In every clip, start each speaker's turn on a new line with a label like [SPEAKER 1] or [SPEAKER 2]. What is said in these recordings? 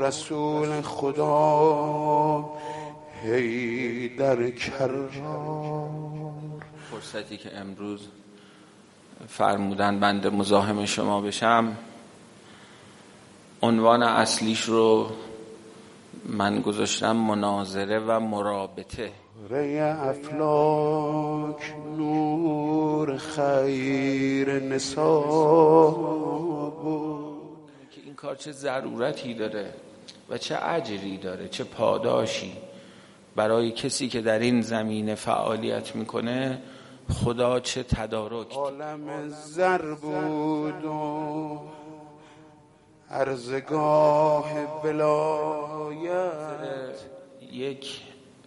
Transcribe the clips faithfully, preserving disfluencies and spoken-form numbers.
[SPEAKER 1] رسول خدا حیدر کرار.
[SPEAKER 2] فرصتی که امروز فرمودن بنده مزاحم شما بشم، عنوان اصلیش رو من گذاشتم مناظره و مرابطه.
[SPEAKER 1] ری افلاک نور خیر نسا بود
[SPEAKER 2] که این کار چه ضرورتی داره و چه اجری داره، چه پاداشی برای کسی که در این زمینه فعالیت میکنه. خدا چه تدارک.
[SPEAKER 1] عالم زر بود و ارزگاه ولایت.
[SPEAKER 2] یک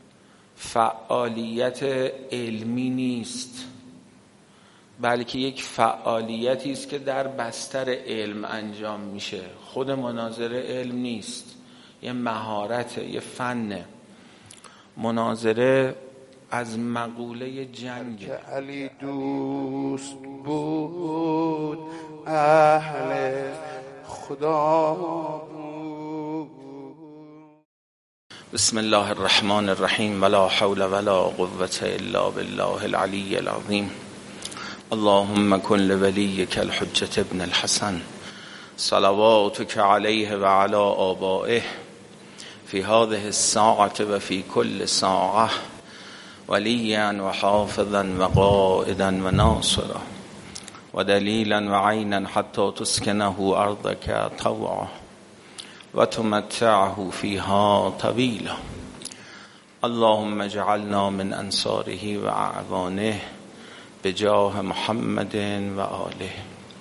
[SPEAKER 2] فعالیت علمی نیست، بلکه یک فعالیتی است که در بستر علم انجام میشه. خود مناظره علم نیست، یه مهارت، یه فنه. مناظره از مقوله جنگ
[SPEAKER 1] که علی دوست بود اهل خدا بود.
[SPEAKER 2] بسم الله الرحمن الرحیم ولا حول ولا قوة الا بالله العلی العظیم. اللهم کن لولیک الحجة ابن الحسن صلواتک علیه و علی آبائه فی هذه الساعة و فی کل ساعة ولیا و حافظا و قائدا و ناصرا و دلیلا و عینا حتی تسکنه ارضک طوعا و تمتعه فیها طویلا. اللهم اجعلنا من انصاره و اعوانه بجاه محمد و آله.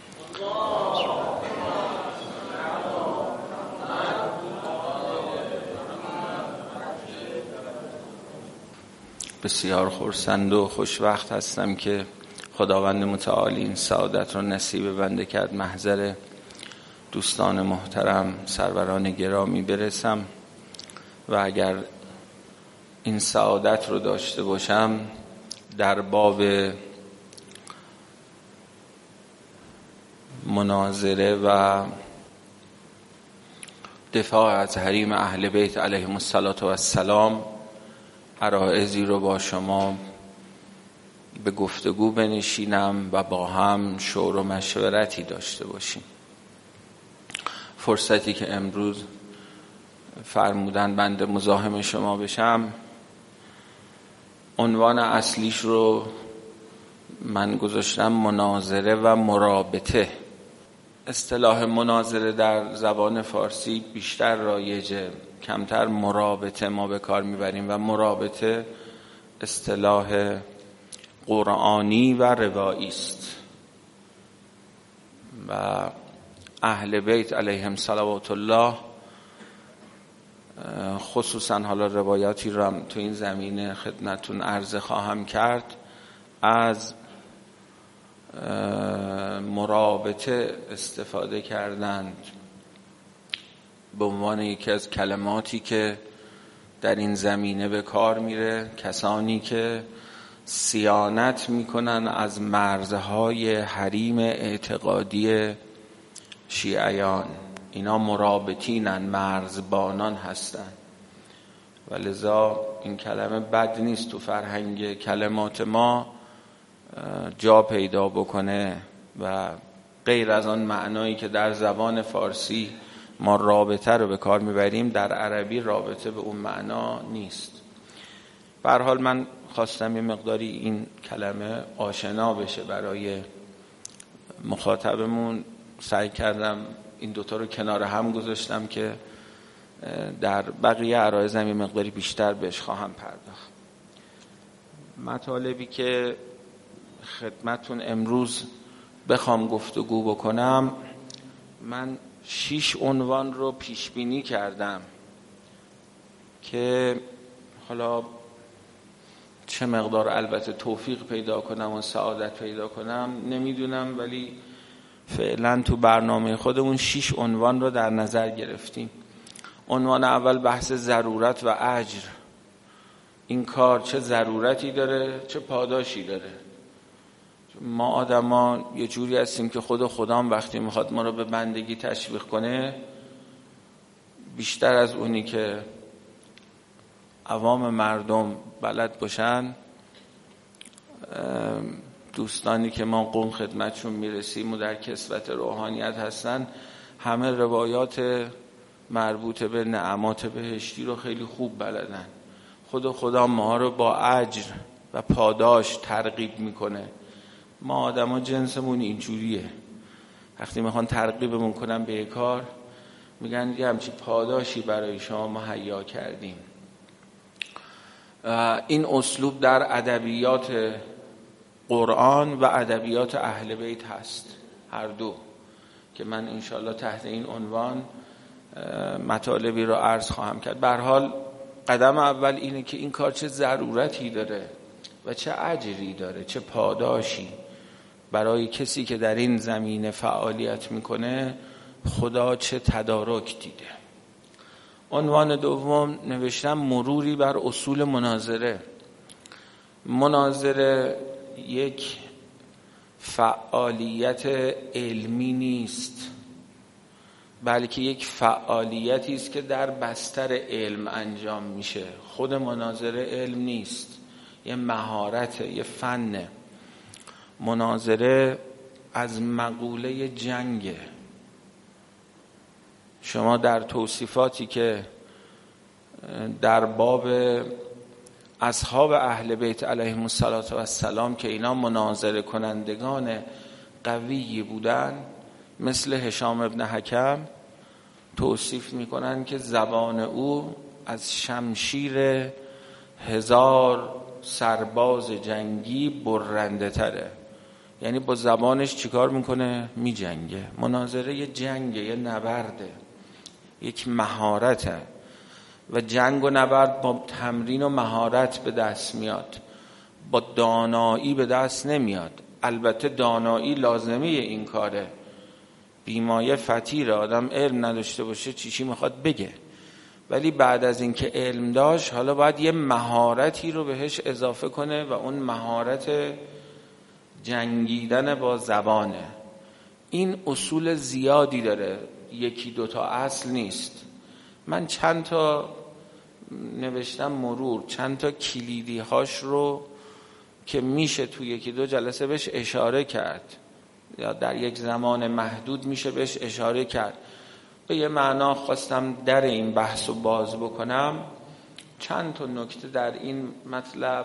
[SPEAKER 2] بسیار خرسند و خوشوقت هستم که خداوند متعال این سعادت رو نصیب بنده کرد. محضر دوستان محترم، سروران گرامی برسم و اگر این سعادت رو داشته باشم در باب مناظره و دفاع از حریم اهل بیت علیهم السلام عرایضی رو با شما به گفتگو بنشینم و با هم شور و مشورتی داشته باشیم. فرصتی که امروز فرمودن بنده مزاحم شما بشم، عنوان اصلیش رو من گذاشتم مناظره و مرابطه. اصطلاح مناظره در زبان فارسی بیشتر رایجه، کمتر مرابطه ما به کار میبریم و مرابطه اصطلاح قرآنی و روایی است و اهل بیت علیهم صلوات الله خصوصا، حالا روایاتی رو هم تو این زمینه خدمتون عرض خواهم کرد، از مرابطه استفاده کردند به عنوان یکی از کلماتی که در این زمینه به کار میره. کسانی که صیانت میکنن از مرزهای حریم اعتقادی شیعیان، اینا مرابطینن، مرزبانان هستن و لذا این کلمه بد نیست تو فرهنگ کلمات ما جا پیدا بکنه و غیر از آن معنایی که در زبان فارسی ما رابطه رو به کار میبریم، در عربی رابطه به اون معنا نیست. به هر حال من خواستم یه مقداری این کلمه آشنا بشه برای مخاطبمون. سعی کردم این دوتا رو کنار هم گذاشتم که در بقیه عرایضم یه مقداری بیشتر بهش خواهم پرداخت. مطالبی که خدمتون امروز بخوام گفتگو بکنم، من شش عنوان رو پیش بینی کردم که حالا چه مقدار البته توفیق پیدا کنم و سعادت پیدا کنم نمیدونم، ولی فعلا تو برنامه خودمون شش عنوان رو در نظر گرفتیم. عنوان اول بحث ضرورت و اجر. این کار چه ضرورتی داره، چه پاداشی داره. ما آدما یه جوری هستیم که خود خدام وقتی میخواد ما رو به بندگی تشویق کنه بیشتر از اونی که عوام مردم بلد باشن. دوستانی که ما قوم خدمتشون میرسیم و در کسوت روحانیت هستن، همه روایات مربوط به نعمات بهشتی رو خیلی خوب بلدن. خود خدا ما رو با اجر و پاداش ترغیب میکنه. ما آدم ها جنسمون اینجوریه، وقتی میخوان ترغیبمون کنن به یک کار میگن یه همچی پاداشی برای شما مهیا کردیم. این اسلوب در ادبیات قرآن و ادبیات اهل بیت هست، هر دو، که من انشالله تحت این عنوان مطالبی رو عرض خواهم کرد. به هر حال قدم اول اینه که این کار چه ضرورتی داره و چه اجری داره، چه پاداشی برای کسی که در این زمینه فعالیت میکنه خدا چه تدارک دیده. عنوان دوم نوشتم مروری بر اصول مناظره. مناظره یک فعالیت علمی نیست، بلکه یک فعالیتی است که در بستر علم انجام میشه. خود مناظره علم نیست، یه مهارته، یه فنه. مناظره از مقوله جنگه. شما در توصیفاتی که در باب اصحاب اهل بیت علیهم السلام که اینا مناظره کنندگان قوی بودن، مثل هشام ابن حکم توصیف میکنن که زبان او از شمشیر هزار سرباز جنگی برنده تره. یعنی با زبانش چیکار میکنه؟ میجنگه. مناظره یه جنگه، یه نبرده، یک مهارته و جنگ و نبرد با تمرین و مهارت به دست میاد، با دانایی به دست نمیاد. البته دانایی لازمه این کاره، بیمایه فتیره، آدم علم نداشته باشه چی چی میخواد بگه، ولی بعد از اینکه علم داشت حالا باید یه مهارتی رو بهش اضافه کنه و اون مهارت جنگیدن با زبانه. این اصول زیادی داره، یکی دوتا اصل نیست. من چند تا نوشتم مرور، چند تا کلیدی هاش رو که میشه تو یکی دو جلسه بهش اشاره کرد یا در یک زمان محدود میشه بهش اشاره کرد. به یه معنا خواستم در این بحث رو باز بکنم. چند تا نکته در این مطلب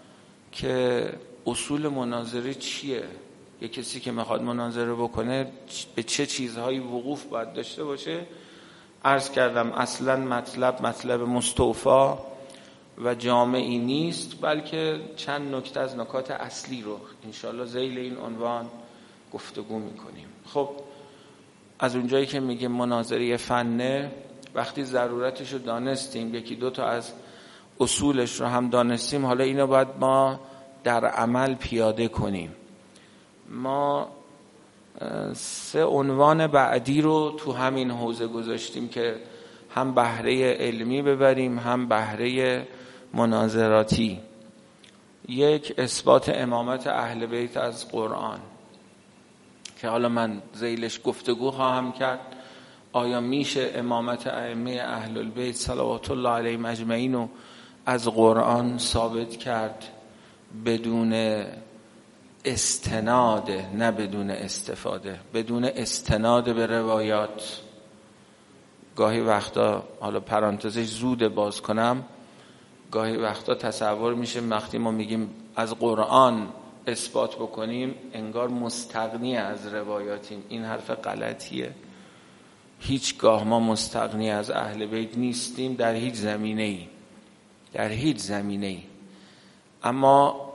[SPEAKER 2] که اصول مناظره چیه، یه کسی که میخواد مناظره بکنه به چه چیزهایی وقوف باید داشته باشه. عرض کردم اصلا مطلب مطلب مستوفا و جامعی نیست، بلکه چند نکته از نکات اصلی رو انشالله ذیل این عنوان گفتگو میکنیم. خب از اونجایی که میگه مناظره فنه، وقتی ضرورتش رو دانستیم، یکی دو تا از اصولش رو هم دانستیم، حالا اینو باید ما در عمل پیاده کنیم. ما سه عنوان بعدی رو تو همین حوزه گذاشتیم که هم بهره علمی ببریم هم بهره مناظراتی. یک، اثبات امامت اهل بیت از قرآن که حالا من ذیلش گفتگو خواهم کرد. آیا میشه امامت ائمه اهل البیت صلوات الله علیهم اجمعین رو از قرآن ثابت کرد بدون استناد، نه بدون استفاده، بدون استناد به روایات؟ گاهی وقتا، حالا پرانتزش زود باز کنم، گاهی وقتا تصور میشه وقتی ما میگیم از قرآن اثبات بکنیم انگار مستغنی از روایاتیم. این حرف غلطیه. هیچگاه ما مستغنی از اهل بیت نیستیم در هیچ زمینه ای، در هیچ زمینه ای. اما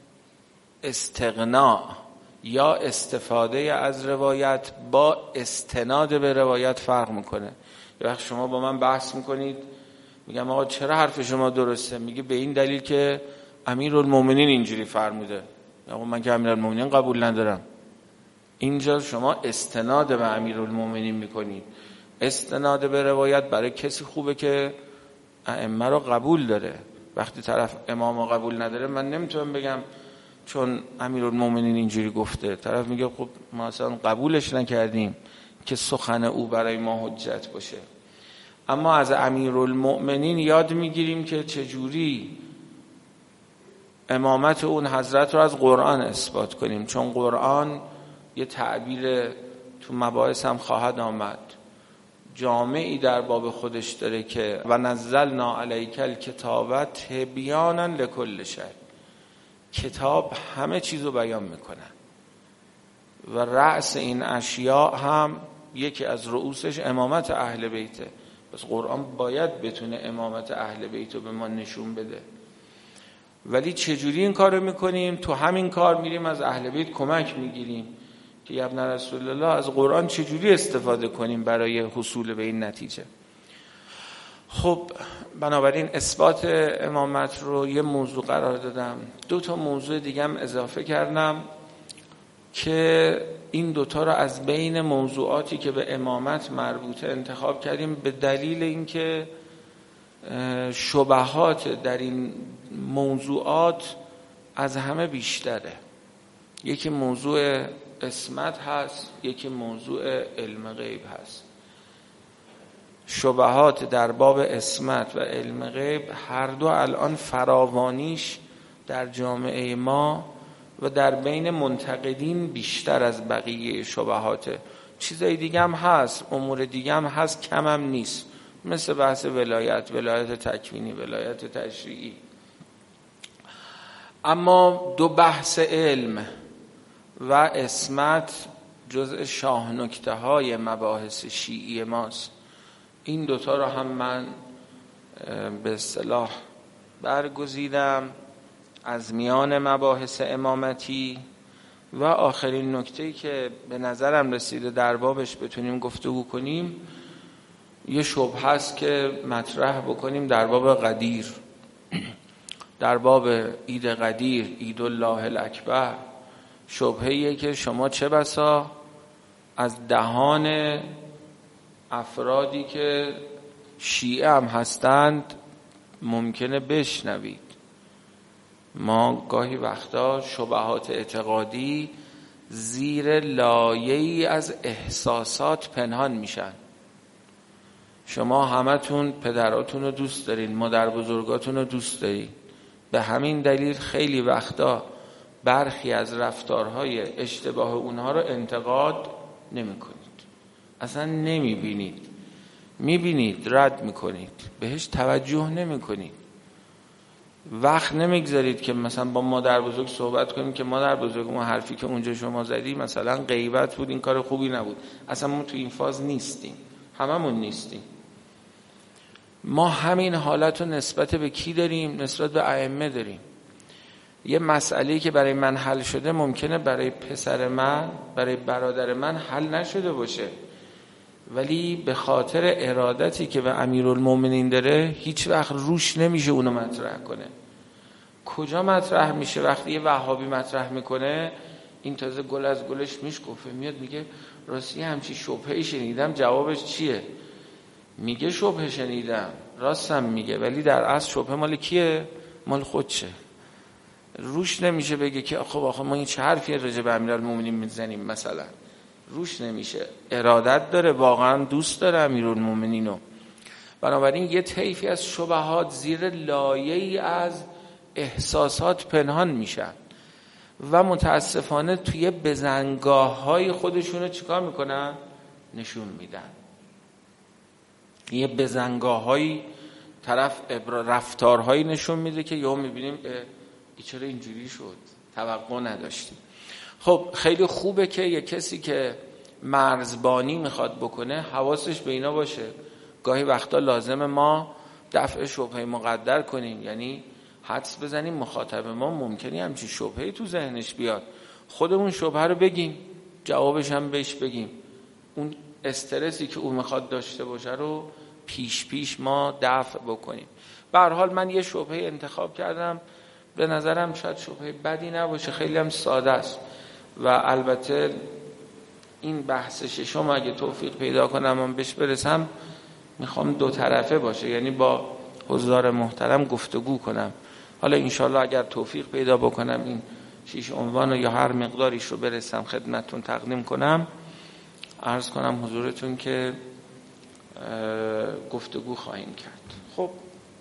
[SPEAKER 2] استغنا یا استفاده از روایت با استناد به روایت فرق میکنه. یه وقت شما با من بحث میکنید، میگم آقا چرا حرف شما درسته؟ میگه به این دلیل که امیرالمومنین اینجوری فرموده. آقا من که امیرالمومنین قبول ندارم. اینجا شما استناد به امیرالمومنین میکنید. استناد به روایت برای کسی خوبه که ائمه رو قبول داره. وقتی طرف امام رو قبول نداره من نمیتونم بگم چون امیرالمومنین اینجوری گفته. طرف میگه خب ما اصلا قبولش نکردیم که سخن او برای ما حجت باشه. اما از امیرالمؤمنین یاد میگیریم که چجوری امامت اون حضرت رو از قرآن اثبات کنیم، چون قرآن یه تعبیر تو مباحث هم خواهد آمد جامعی در باب خودش داره که و نزلنا علیک الکتاب تبیانا لکل شیء، کتاب همه چیز رو بیان میکنه و رأس این اشیاء هم یکی از رؤوسش امامت اهل بیته. پس قرآن باید بتونه امامت اهل بیت رو به ما نشون بده. ولی چجوری این کار رو میکنیم؟ تو همین کار میریم از اهل بیت کمک میگیریم که یا ابن رسول الله از قرآن چجوری استفاده کنیم برای حصول به این نتیجه. خب بنابراین اثبات امامت رو یه موضوع قرار دادم. دو تا موضوع دیگه هم اضافه کردم که این دوتا رو از بین موضوعاتی که به امامت مربوطه انتخاب کردیم به دلیل اینکه شبهات در این موضوعات از همه بیشتره. یکی موضوع عصمت هست، یکی موضوع علم غیب هست. شبهات در باب عصمت و علم غیب هر دو الان فراوانیش در جامعه ما و در بین منتقدین بیشتر از بقیه شبهاته. چیزای دیگه هم هست، امور دیگه هم هست، کم هم نیست، مثل بحث ولایت، ولایت تکوینی، ولایت تشریعی. اما دو بحث علم و عصمت جزء شاه نکته های مباحث شیعی ماست. این دوتا رو هم من به اصطلاح برگزیدم از میان مباحث امامتی. و آخرین نکته‌ای که به نظرم رسیده در بابش بتونیم گفتگو کنیم یه شبهه است که مطرح بکنیم در باب قدیر، در باب عید قدیر، عید الله الاکبر. شبهه‌ایه که شما چه بسا از دهان افرادی که شیعه هم هستند ممکنه بشنوید. ما گاهی وقتا شبهات اعتقادی زیر لایه‌ای از احساسات پنهان میشن. شما همتون پدراتون رو دوست دارین، مادر بزرگاتون رو دوست دارین، به همین دلیل خیلی وقتا برخی از رفتارهای اشتباه اونها رو انتقاد نمی کنید، اصلا نمی بینید، می بینید رد می کنید، بهش توجه نمی کنید. وقت نمیگذارید که مثلا با مادر بزرگ صحبت کنیم که مادر بزرگ اون حرفی که اونجا شما زدی مثلا غیبت بود، این کار خوبی نبود. اصلا ما تو این فاز نیستیم، هممون نیستیم. ما همین حالت رو نسبت به کی داریم؟ نسبت به ائمه داریم. یه مسئله‌ای که برای من حل شده ممکنه برای پسر من، برای برادر من حل نشده باشه، ولی به خاطر ارادتی که به امیرالمومنین داره هیچ وقت روش نمیشه اونو مطرح کنه. کجا مطرح میشه؟ وقتی یه وهابی مطرح میکنه این تازه گل از گلش میشکفه، میاد میگه راستی همچی شبهه‌ای شنیدم، جوابش چیه؟ میگه شبهه شنیدم، راستم میگه، ولی در اصل شبهه مال کیه؟ مال خودشه. روش نمیشه بگه که خب آخه ما این چه حرفی راجع به امیرالمومنین میزنیم، مثلا روش نمیشه. ارادت داره، واقعا دوست داره امیرالمومنینو. بنابراین یه طیفی از شبهات زیر لایه‌ای از احساسات پنهان میشن و متاسفانه توی بزنگاه‌های خودشونو چیکار میکنن؟ نشون میدن. یه بزنگاه‌های طرف رفتارهایی نشون میده که یهو میبینیم ای چرا اینجوری شد، توقع نداشتیم. خب خیلی خوبه که یه کسی که مرزبانی میخواد بکنه حواسش به اینا باشه. گاهی وقتا لازم ما دفع شبهه مقدر کنیم، یعنی حدس بزنیم مخاطب ما ممکنی همچین شبهه‌ای تو ذهنش بیاد، خودمون شبهه رو بگیم، جوابش هم بهش بگیم، اون استرسی که اون میخواد داشته باشه رو پیش پیش ما دفع بکنیم. به هر حال من یه شبهه انتخاب کردم، به نظرم شاید شبهه بدی نباشه، خیلی هم ساده است و البته این بحث ششم اگه توفیق پیدا کنم من بهش برسم میخوام دو طرفه باشه، یعنی با حضار محترم گفتگو کنم. حالا انشالله اگر توفیق پیدا بکنم این شش عنوان یا هر مقداریش رو برسم خدمتتون تقدیم کنم، عرض کنم حضورتون که گفتگو خواهیم کرد. خب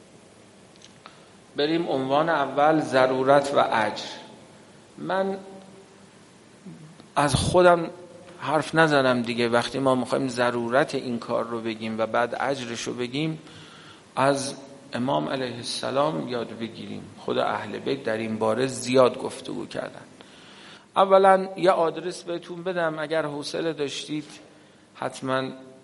[SPEAKER 2] بریم عنوان اول، ضرورت و اجر. من از خودم حرف نزنم دیگه، وقتی ما میخوایم ضرورت این کار رو بگیم و بعد اجرش رو بگیم از امام علیه السلام یاد بگیریم. خود اهل بیت در این باره زیاد گفتگو کردن. اولا یه آدرس بهتون بدم، اگر حوصله داشتید حتما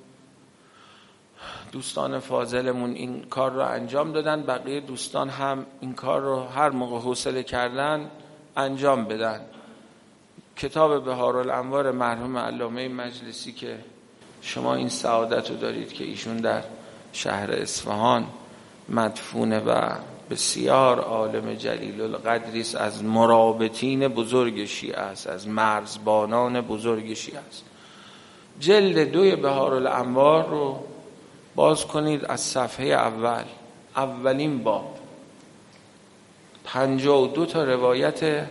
[SPEAKER 2] دوستان فاضلمون این کار رو انجام دادن، بقیه دوستان هم این کار رو هر موقع حوصله کردن انجام بدن. کتاب بهارالانوار مرحوم علامه مجلسی که شما این سعادت رو دارید که ایشون در شهر اصفهان مدفونه و بسیار عالم جلیل القدری است، از مرابطین بزرگ شیعه است، از مرزبانان بزرگ شیعه است. جلد دوی بهارالانوار رو باز کنید از صفحه اول، اولین باب، پنجاه و دو تا روایت.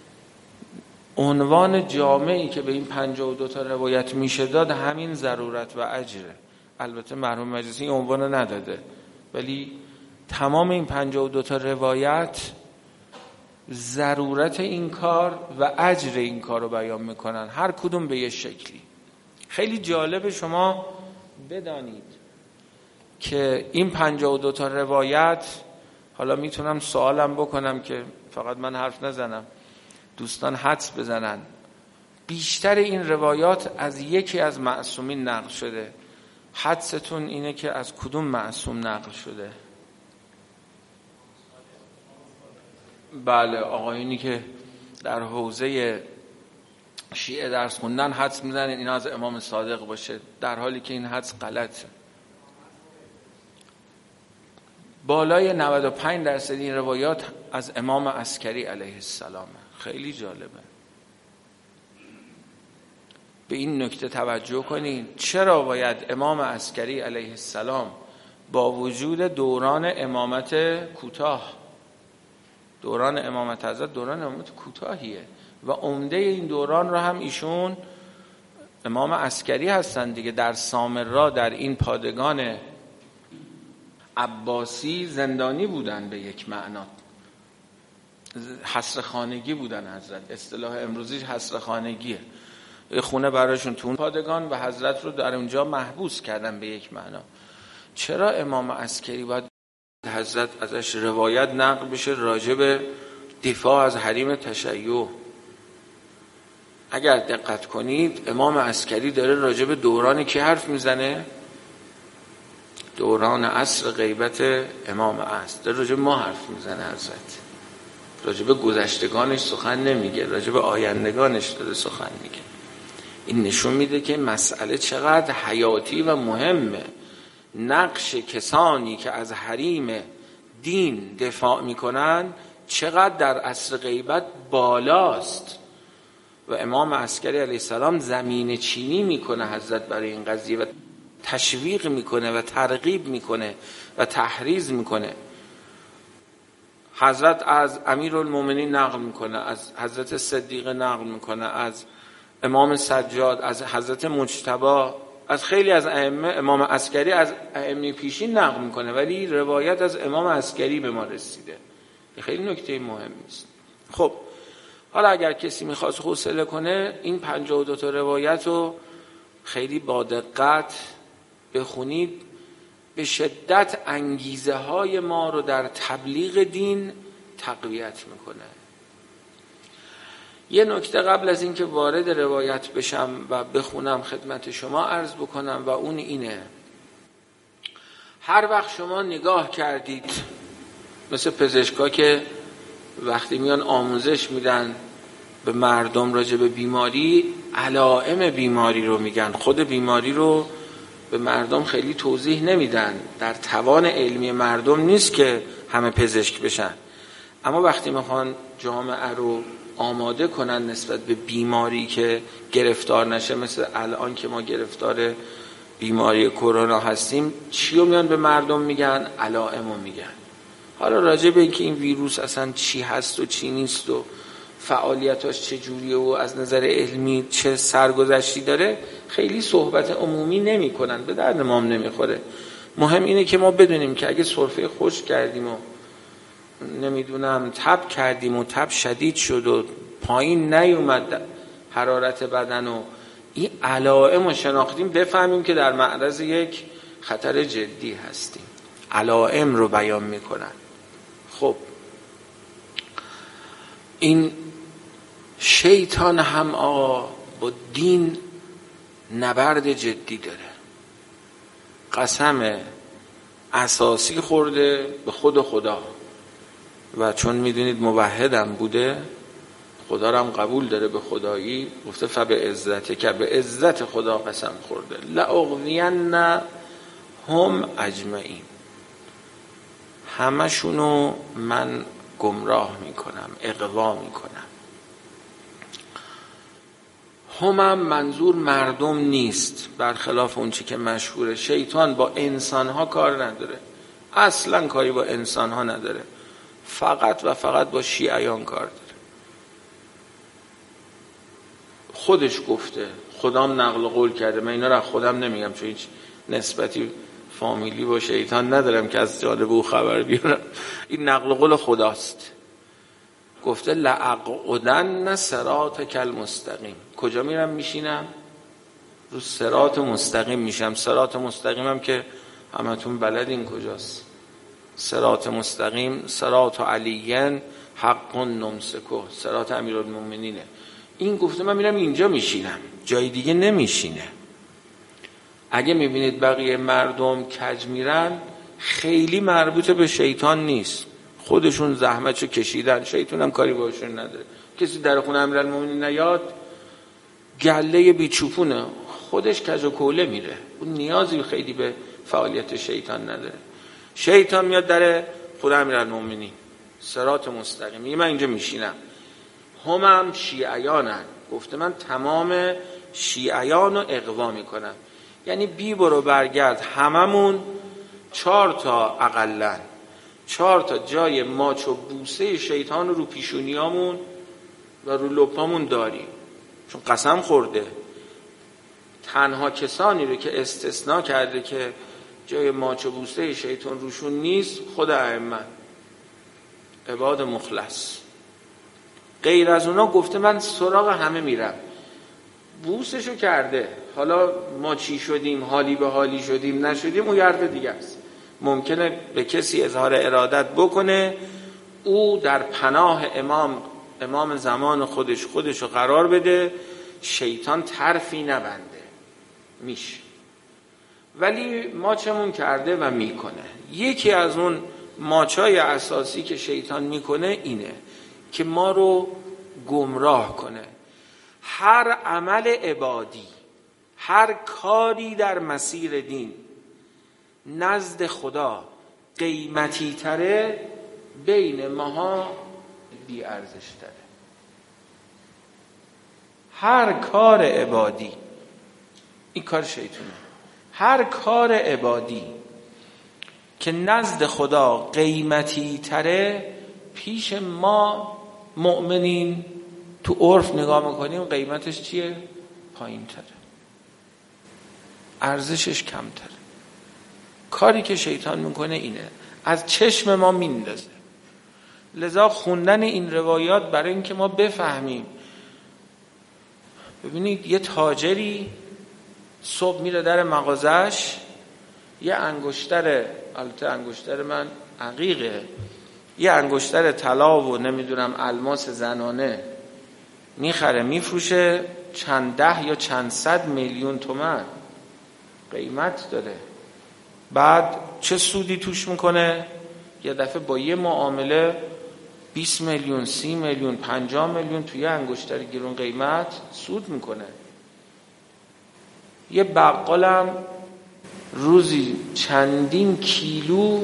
[SPEAKER 2] عنوان جامعی که به این پنجاه و دو تا روایت میشه داد همین ضرورت و اجره. البته مرحوم مجلسی این عنوان نداده، ولی تمام این پنجاه و دو تا روایت ضرورت این کار و اجر این کار رو بیان میکنن، هر کدوم به یه شکلی. خیلی جالب شما بدانید که این پنجاه و دو تا روایت، حالا میتونم سوالم بکنم که فقط من حرف نزنم، دوستان حدس بزنن، بیشتر این روایات از یکی از معصومین نقل شده. حدستون اینه که از کدوم معصوم نقل شده؟ بله، آقایونی که در حوزه شیعه درس خوندن حدس میزنن اینا از امام صادق باشه، در حالی که این حدس غلطه. بالای نود و پنج درصد این روایات از امام عسکری علیه السلام. خیلی جالبه. به این نکته توجه کنین، چرا باید امام عسکری علیه السلام با وجود دوران امامت کوتاه، دوران امامت حضرت دوران امامت کوتاهیه و عمده این دوران رو هم ایشون امام عسکری هستن دیگه، در سامرا در این پادگان عباسی زندانی بودن، به یک معنا حصر خانگی بودن حضرت، اصطلاح امروزیش حصر خانگیه، خونه براشون تو پادگان و حضرت رو در اونجا محبوس کردن به یک معنا. چرا امام عسکری باید حضرت ازش روایت نقل بشه راجع به دفاع از حریم تشیع؟ اگر دقت کنید امام عسکری داره راجع به دورانی که حرف میزنه، دوران عصر غیبت امام عصر، داره راجع به ما حرف میزنه حضرت، راجع به گذشتگانش سخن نمیگه، راجع به آیندگانش داره سخن میگه. این نشون میده که مسئله چقدر حیاتی و مهمه. نقش کسانی که از حریم دین دفاع میکنن چقدر در عصر غیبت بالاست و امام عسکری علیه السلام زمین چینی میکنه حضرت برای این قضیه و تشویق میکنه و ترغیب میکنه و تحریض میکنه. حضرت از امیرالمومنین نقل میکنه، از حضرت صدیق نقل میکنه، از امام سجاد، از حضرت مجتبی، از خیلی از ائمه. امام عسکری از ائمه پیشین نقل میکنه ولی روایت از امام عسکری به ما رسیده. این خیلی نکته مهمی است. خب حالا اگر کسی میخواست حوصله کنه این پنجاه و دو تا روایت رو خیلی با دقت بخونید، به شدت انگیزه های ما رو در تبلیغ دین تقویت میکنه. یه نکته قبل از اینکه وارد روایت بشم و بخونم خدمت شما عرض بکنم و اون اینه، هر وقت شما نگاه کردید مثل پزشکا که وقتی میان آموزش میدن به مردم راجع به بیماری، علائم بیماری رو میگن، خود بیماری رو به مردم خیلی توضیح نمیدن، در توان علمی مردم نیست که همه پزشک بشن، اما وقتی میخوان جامعه رو آماده کنن نسبت به بیماری که گرفتار نشه، مثل الان که ما گرفتار بیماری کرونا هستیم، چی رو میان به مردم میگن؟ علائم رو میگن. حالا راجع به اینکه این ویروس اصلا چی هست و چی نیست و فعالیتاش چه جوریه و از نظر علمی چه سرگذشتی داره خیلی صحبت عمومی نمی کنن، به درد ما هم نمیخوره. مهم اینه که ما بدونیم که اگه سرفه خشک کردیم و نمیدونم تب کردیم و تب شدید شد و پایین نیومد حرارت بدن و این علائم رو شناختیم، بفهمیم که در معرض یک خطر جدی هستیم. علائم رو بیان میکنن. خب این شیطان هم آقا با دین نبرد جدی داره. قسم اساسی خورده به خود خدا و چون میدونید موحدم بوده، خدا رو هم قبول داره به خدایی، گفته فبه عزت که به عزت خدا قسم خورده لأغوین هم اجمعین، همشونو من گمراه میکنم، اغوا میکنم. همم منظور مردم نیست، برخلاف اون چی که مشهوره. شیطان با انسانها کار نداره، اصلا کاری با انسانها نداره، فقط و فقط با شیعیان کار داره. خودش گفته، خدام نقل قول کرده. من اینا رو خودم نمیگم چون هیچ نسبتی فامیلی با شیطان ندارم که از جانب او خبر بیارم. این نقل قول خداست. گفته لأقعدن صراطک المستقیم. کجا میرم میشینم؟ رو صراط مستقیم میشم. صراط مستقیمم که همتون بلدین کجاست. صراط مستقیم صراط علیین حق نمسکه، صراط امیرالمومنینه. این گفته من میرم اینجا میشینم، جای دیگه نمیشینه. اگه میبینید بقیه مردم کج میرن، خیلی مربوط به شیطان نیست، خودشون زحمتشو کشیدن، شیطان هم کاری باشون نداره. کسی در خونه امیرالمومنین نیاد، گله بیچوپونه، خودش کج و کوله میره، اون نیازی خیلی به فعالیت شیطان نداره. شیطان میاد در خونه امیرالمومنین، صراط مستقیم، میگه من اینجا میشینم. هم هم شیعیانن، گفته من تمام شیعیان رو اغوا میکنم. یعنی بی برو برگرد هممون چهار تا اقلن چهار تا جای ماچ و بوسه شیطان رو پیشونیامون و رو لپامون داریم، چون قسم خورده. تنها کسانی رو که استثناء کرده که جای ماچ و بوسه شیطان روشون نیست خود ائمه، عباد مخلص. غیر از اونا گفته من سراغ همه میرم. بوسشو کرده، حالا ما چی شدیم، حالی به حالی شدیم نشدیم، اون یرد دیگه است. ممکنه به کسی اظهار ارادت بکنه، او در پناه امام امام زمان خودش خودشو قرار بده، شیطان طرفی نبنده، میشه. ولی ماچمون کرده و میکنه. یکی از اون ماچای اساسی که شیطان میکنه اینه که ما رو گمراه کنه. هر عمل عبادی، هر کاری در مسیر دین نزد خدا قیمتی تره، بین ماها بی ارزش تره. هر کار عبادی، این کار شیطانه، هر کار عبادی که نزد خدا قیمتی تره، پیش ما مؤمنین تو عرف نگاه میکنیم قیمتش چیه؟ پایین تره، ارزشش کم تره. کاری که شیطان میکنه اینه، از چشم ما میندازه. لذا خوندن این روایات برای اینکه ما بفهمیم. ببینید یه تاجری صبح میره در مغازش، یه انگشتر، البته انگشتر من عقیقه، یه انگشتر طلا و نمیدونم الماس زنانه میخره میفروشه، چند ده یا چند صد میلیون تومان قیمت داره. بعد چه سودی توش میکنه؟ یه دفعه با یه معامله بیست میلیون، سی میلیون، پنجاه میلیون توی انگشتر گرون قیمت سود میکنه. یه بقالم روزی چندین کیلو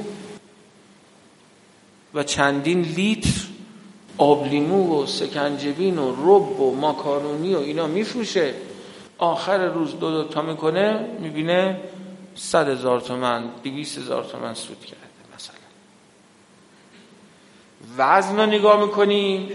[SPEAKER 2] و چندین لیتر آب لیمو و سکنجبین و رب و ماکارونی و اینا میفروشه، آخر روز دو دو تا میکنه، میبینه صد هزار تومن، دویست هزار تومن سود کرده. مثلا وزن رو نگاه میکنی،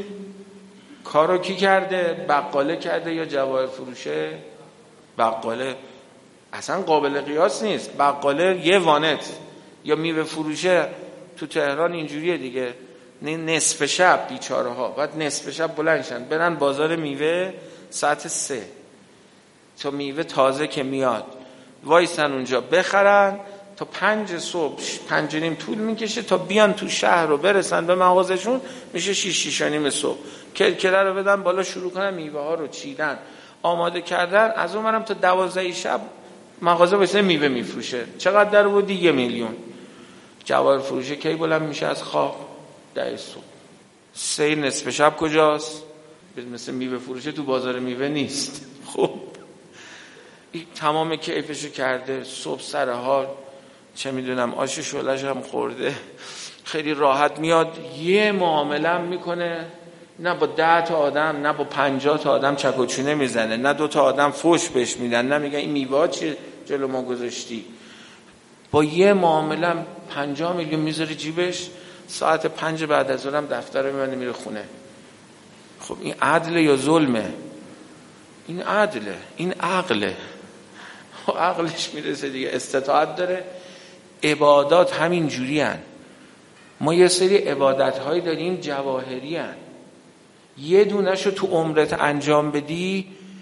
[SPEAKER 2] کارو کی کرده؟ بقاله کرده یا جواهر فروشه؟ بقاله. اصلا قابل قیاس نیست. بقاله یه وانت یا میوه فروشه تو تهران اینجوریه دیگه، نصف شب بیچاره ها بعد نصف شب بلند شن برن بازار میوه ساعت سه تا میوه تازه که میاد وایسن اونجا بخرن تا پنج صبح، پنج نیم طول میکشه تا بیان تو شهر رو برسن به مغازشون، میشه شیش شیش و نیم صبح. کلکله رو بدن بالا شروع کنن میوه ها رو چیدن آماده کردن، از اونورم تا دوازده شب مغازه واسه میوه میفروشه. چقدر در بود؟ یه میلیون. جواهر فروشه کی بلند میشه از خواب؟ ده صبح. سه نصف شب کجاست؟ مثل میوه فروشه تو بازار میوه نیست. خب این تمام کیفشو کرده، صبح سر حال، چه میدونم آش شلش هم خورده، خیلی راحت میاد یه معامله هم میکنه، نه با ده تا آدم نه با پنجاه تا آدم چک و چونه میزنه، نه دو تا آدم فوش بهش میدن، نه میگن این میوه چیه جلو ما گذاشتی. با یه معامله هم پنجاه میلیون میذاره جیبش، ساعت پنج بعد از ظهرم دفتر رو میبنده میره خونه. خب این عدله یا ظلمه؟ این عدله، این عقله. و عقلش میرسه دیگه، استطاعت داره. عبادات همین جوری هن. ما یه سری عبادت هایی داریم جواهری هن. یه دونه‌شو تو عمرت انجام بدی،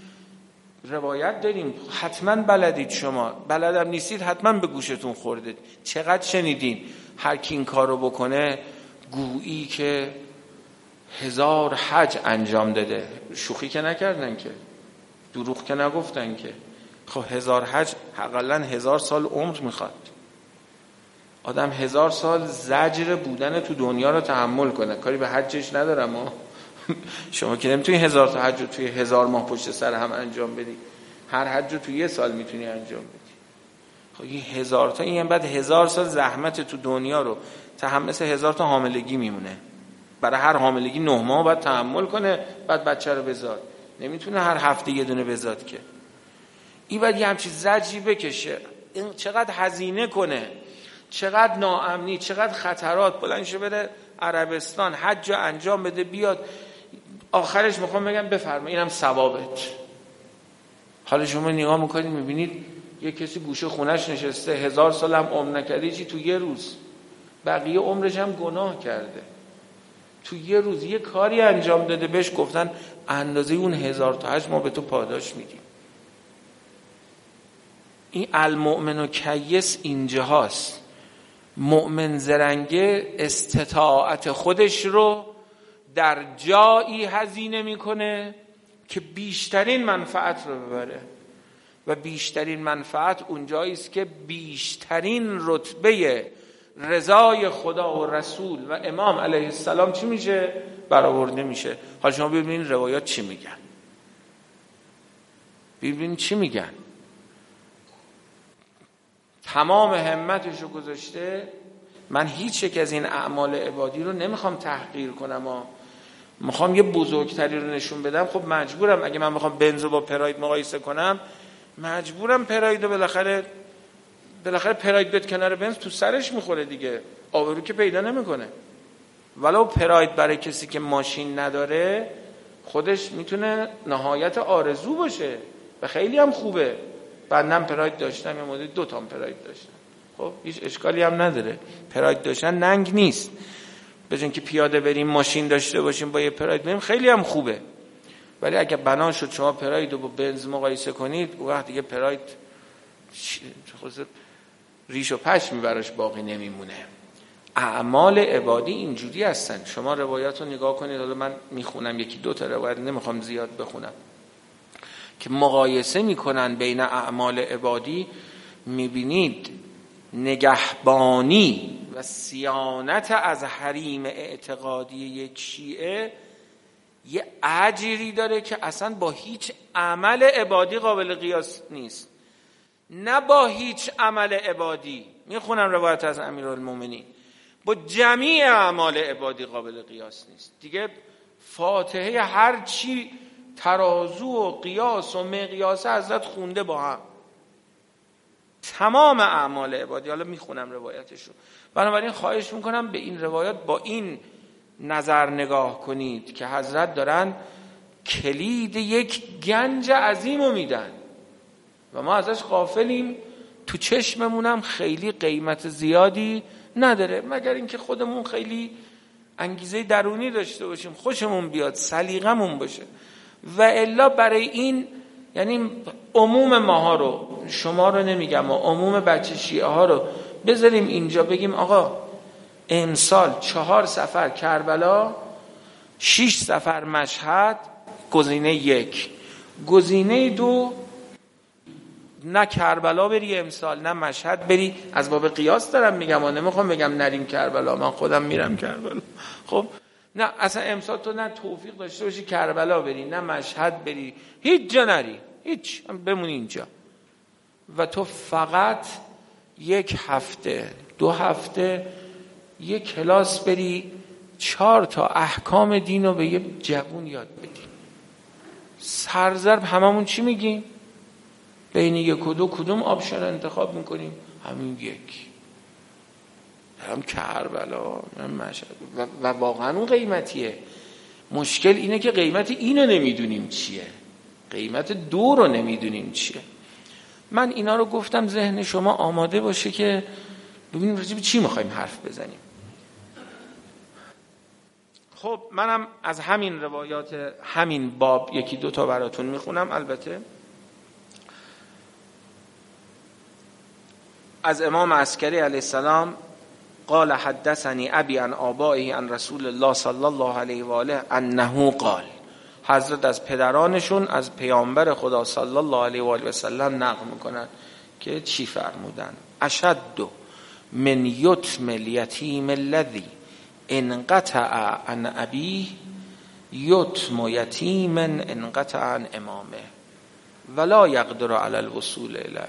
[SPEAKER 2] روایت داریم حتما بلدید، شما بلدم نیستید حتما به گوشتون خورده، چقدر شنیدین هر کی این کار رو بکنه گویی که هزار حج انجام داده. شوخی که نکردن که، دروغ که نگفتن که. خب هزار حج حداقل هزار سال عمر میخواد. آدم هزار سال زجر بودن تو دنیا رو تحمل کنه، کاری به حجش ندارم ها. شما که نمیتونی هزار تا حج رو توی هزار ماه پشت سر هم انجام بدی، هر حج رو توی یه سال میتونی انجام بدی. خب این هزار تا، این بعد هزار سال زحمت تو دنیا رو تحمل، مثل هزار تا حاملگی میمونه. برای هر حاملگی نه ماه باید تحمل کنه، بعد بچه رو بزاد. نمیتونه هر هفته یه دونه بزاد که. این باید یه همچین زجری بکشه، این چقدر هزینه کنه، چقدر ناامنی، چقدر خطرات. بلند شه بره عربستان حج انجام بده بیاد، آخرش میخوام بگم بفرما اینم ثوابت. حالا شما نگاه میکنید میبینید یه کسی گوشه خونش نشسته هزار سال هم عمر نکرده، چی تو یه روز بقیه عمرش هم گناه کرده، تو یه روز یه کاری انجام داده، بهش گفتن اندازه اون هزار تا حج ما به تو پاداش میدیم. این المؤمن و کیس اینجا هست. مؤمن زرنگه استطاعت خودش رو در جایی هزینه میکنه که بیشترین منفعت رو ببره، و بیشترین منفعت اونجایی است که بیشترین رتبه رضای خدا و رسول و امام علیه السلام چی میشه؟ برآورده میشه. حالا شما ببینید روایات چی میگن، ببینید چی میگن. تمام همتش رو گذاشته. من هیچ یک از این اعمال عبادی رو نمیخوام تحقیر کنم، اما میخوام یه بزرگتری رو نشون بدم. خب مجبورم، اگه من بخوام بنزو با پراید مقایسه کنم مجبورم پراید رو بالاخره بالاخره پراید بیاد کنار بنز تو سرش میخوره دیگه، آبرو که پیدا نمیکنه. ولو پراید برای کسی که ماشین نداره خودش میتونه نهایت آرزو باشه و خیلی هم خوبه. بعدم پراید داشتم، یه مدت دو تا پراید داشتم، خب هیچ اشکالی هم نداره. پراید داشتن ننگ نیست، بجن که پیاده بریم ماشین داشته باشیم با یه پراید بریم خیلی هم خوبه. ولی اگه بنا شد شما پراید رو با بنز مقایسه کنید، اون وقت دیگه پراید خود ریش و پشمی براش باقی نمیمونه. اعمال عبادی اینجوری هستن. شما روایات رو نگاه کنید، حالا من میخونم یکی دو تا روایت، نمیخوام زیاد بخونم، که مقایسه میکنن بین اعمال عبادی. میبینید نگهبانی و صیانت از حریم اعتقادی یک شیعه یه اجری داره که اصلا با هیچ عمل عبادی قابل قیاس نیست. نه با هیچ عمل عبادی، میخونم روایت از امیرالمومنین، با جمیع اعمال عبادی قابل قیاس نیست. دیگه فاتحه هر چی ترازو و قیاس و مقیاس حضرت خونده با هم، تمام اعمال عبادی. حالا میخونم روایتشو. بنابراین خواهش میکنم به این روایات با این نظر نگاه کنید که حضرت دارن کلید یک گنج عظیم رو میدن و ما ازش غافلیم. تو چشممونم خیلی قیمت زیادی نداره، مگر اینکه خودمون خیلی انگیزه درونی داشته باشیم، خوشمون بیاد، سلیقمون باشه. و الا برای این، یعنی عموم ماها رو، شما رو نمیگم، عموم بچه شیعه ها رو بذاریم اینجا بگیم آقا امسال چهار سفر کربلا، شش سفر مشهد، گزینه یک. گزینه دو، نه کربلا بری امسال نه مشهد بری. از باب قیاس دارم میگم و نمیخوام بگم نریم کربلا، من خودم میرم کربلا. خب نه اصلا امسال تو نه توفیق داشته باشی کربلا بری نه مشهد بری، هیچ جا نری، هیچ، بمونی اینجا. و تو فقط یک هفته دو هفته یک کلاس بری چهار تا احکام دین رو به یه جوون یاد بدی. سرزرب هممون چی میگیم؟ بین یک و دو کدوم آپشن انتخاب میکنیم؟ همین یک. هم کربلا هم مشهد. و, و واقعا اون قیمتیه. مشکل اینه که قیمت اینو نمیدونیم چیه، قیمت دو رو نمیدونیم چیه. من اینا رو گفتم ذهن شما آماده باشه که ببینیم راجع به چی میخوایم حرف بزنیم. خب منم از همین روایات همین باب یکی دو تا براتون میخونم. البته از امام عسکری علیه السلام قال حدثنی ابی عن آبائه عن رسول الله صلی الله علیه و آله انه قال، حضرت از پدرانشون از پیامبر خدا صلی الله علیه و آله و سلم نقل میکنن که چی فرمودن؟ اشد من یتم الیتیم الذی انقطع عن ابیه یتم یتیم انقطع عن امامه ولا یقدر علی الوصول الیه.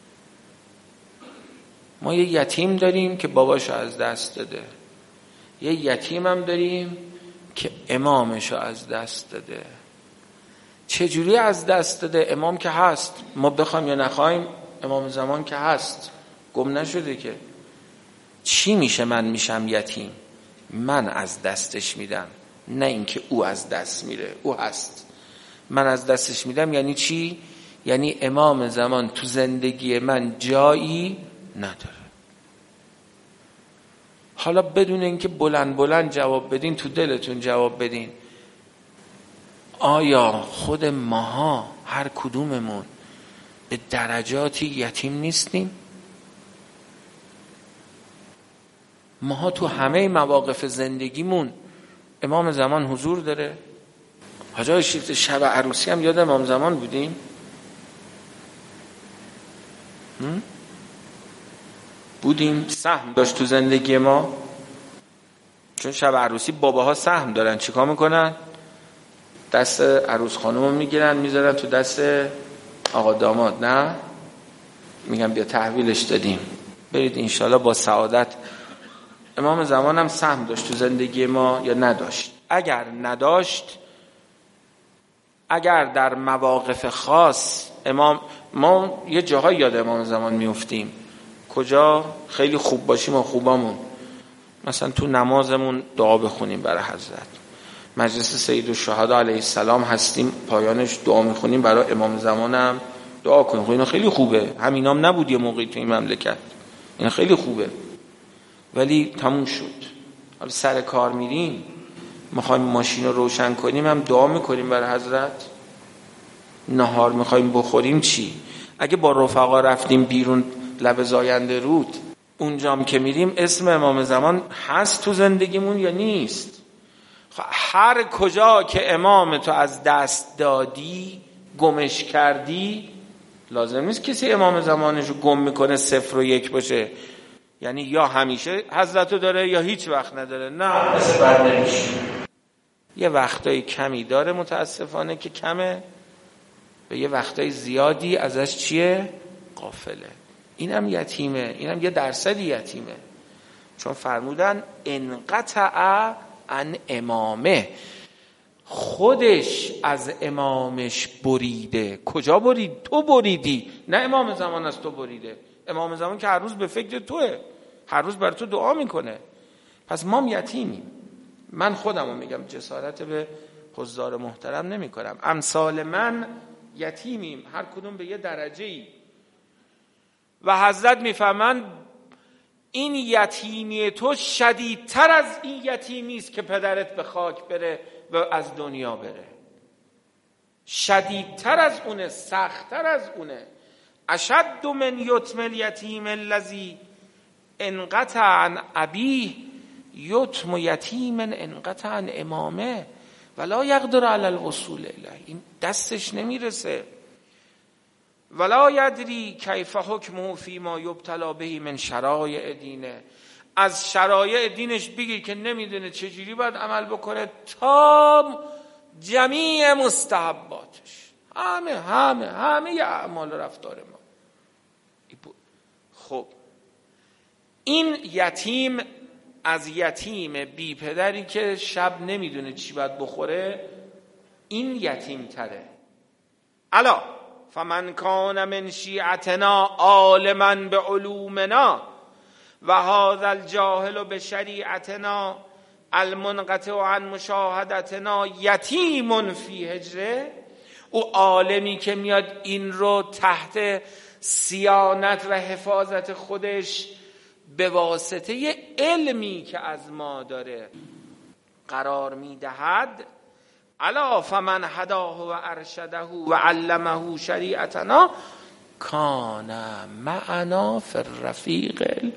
[SPEAKER 2] ما یه یتیم داریم که باباشو از دست داده، یه یتیم هم داریم که امامشو از دست داده. چجوری از دست داده؟ امام که هست، ما بخوایم یا نخوایم امام زمان که هست، گم نشده که. چی میشه من میشم یتیم؟ من از دستش میدم، نه اینکه او از دست میره. او هست، من از دستش میدم. یعنی چی؟ یعنی امام زمان تو زندگی من جایی نداره. حالا بدون اینکه بلند بلند جواب بدین، تو دلتون جواب بدین، آیا خود ماها هر کدوممون به درجاتی یتیم نیستیم؟ ماها تو همه مواقف زندگیمون امام زمان حضور داره. حاجای شیفت شب عروسی هم یاد امام زمان بودیم؟ بودیم. سهم داشت تو زندگی ما، چون شب عروسی باباها سهم دارن. چیکار میکنن؟ دست عروس خانومو میگیرن میذارن تو دست آقا داماد، نه میگن بیا تحویلش دادیم برید انشالله با سعادت. امام زمان هم سهم داشت تو زندگی ما یا نداشت؟ اگر نداشت، اگر در مواقف خاص امام، ما یه جاهای یاد امام زمان میافتیم. کجا؟ خیلی خوب باشیم و خوبامون، مثلا تو نمازمون دعا بخونیم برای حضرت، مجلس سید الشهدا علیه السلام هستیم پایانش دعا میخونیم برای امام زمانم دعا کنیم. خب اینا خیلی خوبه، همینام نبود یه موقعی تو این مملکت، اینا خیلی خوبه. ولی تموم شد. حالا سر کار میریم، میخوایم ماشین رو روشن کنیم هم دعا میکنیم برای حضرت. نهار میخوایم بخوریم چی؟ اگه با رفقا رفتیم بیرون لب زاینده رود، اونجام که میریم اسم امام زمان هست تو زندگیمون یا نیست؟ هر کجا که امام تو از دست دادی، گمش کردی، لازم نیست کسی امام زمانشو گم میکنه صفر و یک باشه. یعنی یا همیشه حضرتو داره یا هیچ وقت نداره. نه، اصلا نمیشه. یه وقتای کمی داره متاسفانه که کمه، و یه وقتای زیادی ازش چیه؟ غافله. اینم یتیمه، اینم یه درصدی یتیمه. چون فرمودن انقطع عن امامه، خودش از امامش بریده. کجا برید؟ تو بریدی، نه امام زمان از تو بریده. امام زمان که هر روز به فکر توه، هر روز بر تو دعا میکنه. پس ما یتیمیم. من خودمو میگم، جسارت به حضار محترم نمی کنم. امثال من یتیمیم، هر کدوم به یه درجه ای. و حضرت میفهمند این یتیمی تو شدیدتر از این یتیمی است که پدرت به خاک بره و از دنیا بره. شدیدتر از اونه، سختتر از اونه. اشد من یتم الیتیم الذی انقطع عن ابیه یتم یتیم انقطع عن امامه ولا یقدر علی الوصول الیه. این دستش نمیرسه. ولا یدری کیف حکمه فیما یبتلا به من شرایع دینه. از شرایع دینش بگیر که نمیدونه چجوری باید عمل بکنه تا جمیع مستحباتش، همه همه همه اعمال رفتار ما. خب این یتیم از یتیم بی پدری که شب نمیدونه چی باید بخوره، این یتیم تره. الا فمن کان من شیعتنا عالما به علومنا و هذا الجاهل به شریعتنا المنقطع عن مشاهدتنا یتیم فی هجره. او عالمی که میاد این رو تحت صیانت و حفاظت خودش به واسطه علمی که از ما داره قرار میدهد، الا فمن هداه و ارشده و علمه شریعتنا کان معنا فی الرفیق الاعلی.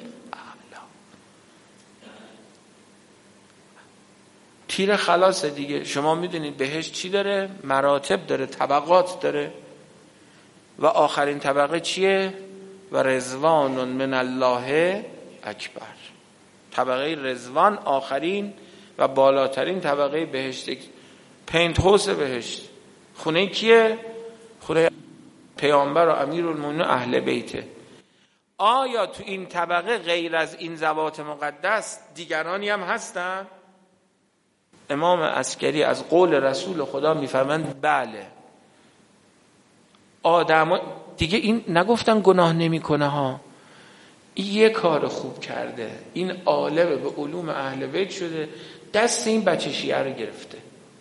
[SPEAKER 2] تیر خلاص دیگه. شما میدونید بهشت چی داره؟ مراتب داره، طبقات داره. و آخرین طبقه چیه؟ و رضوان من الله اکبر. طبقه رضوان آخرین و بالاترین طبقه بهشت، پینت هوس بهشت. خونه کیه؟ خونه پیامبر و امیرالمومنین اهل بیته. آیا تو این طبقه غیر از این ذوات مقدس دیگرانی هم هستن؟ امام عسکری از قول رسول خدا میفهمند بله. آدم دیگه این نگفتن گناه نمیکنه ها، این یه کار خوب کرده، این عالم به علوم اهل بیت شده، دست این بچه شیعه رو گرفته،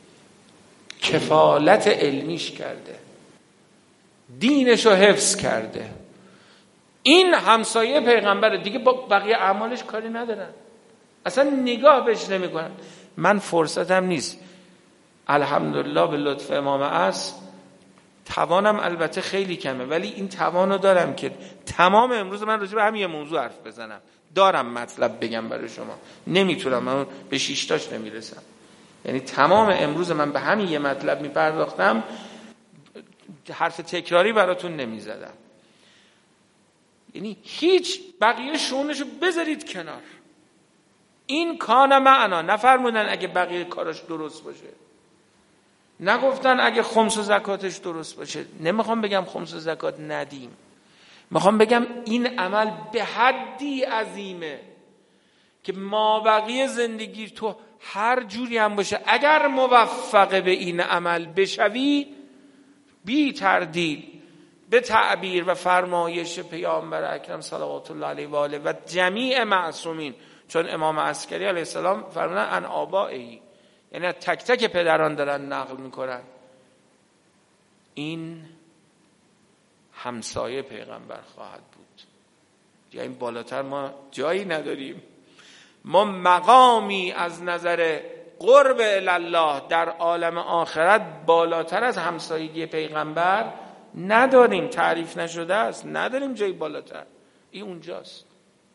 [SPEAKER 2] کفالت علمیش کرده، دینش رو حفظ کرده. این همسایه پیغمبره دیگه، با بقیه اعمالش کاری ندارن، اصلا نگاه بهش نمیکنن. من فرصتم نیست الحمدلله به لطف امام عصر، توانم البته خیلی کمه، ولی این توانو دارم که تمام امروز من راجع به همین موضوع حرف بزنم. دارم مطلب بگم برای شما، نمیتونم، من به شیشتاش نمیرسم. یعنی تمام امروز من به همین یه مطلب میپرداختم، حرف تکراری براتون نمیزدم. یعنی هیچ بقیه شونشو بذارید کنار. این کان معنا، نفرمودن اگه بقیه کاراش درست باشه، نگفتن اگه خمس و زکاتش درست باشه. نمیخوام بگم خمس و زکات ندیم، میخوام بگم این عمل به حدی عظیمه که ما بقیه زندگی تو هر جوری هم باشه، اگر موفق به این عمل بشوی، بی تردید به تعبیر و فرمایش پیامبر اکرم صلوات الله علیه و آله و جمیع معصومین، چون امام عسکری علیه السلام فرمودن ان آبائهی، یعنی تک تک پدران دارن نقل میکنن، این همسایه پیغمبر خواهد بود. یا این بالاتر ما جایی نداریم. ما مقامی از نظر قرب الله در عالم آخرت بالاتر از همسایگی پیغمبر نداریم، تعریف نشده است، نداریم جایی بالاتر، این اونجاست.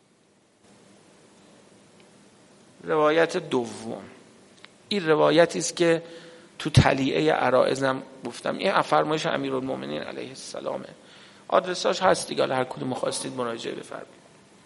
[SPEAKER 2] روایت دوم، این روایتی است که تو تلیعه عرائزم گفتم، این فرمایش امیرالمومنین علیه السلامه، آدرساش هست دیگه، هر کدوم خواستید مراجعه بفرمایید.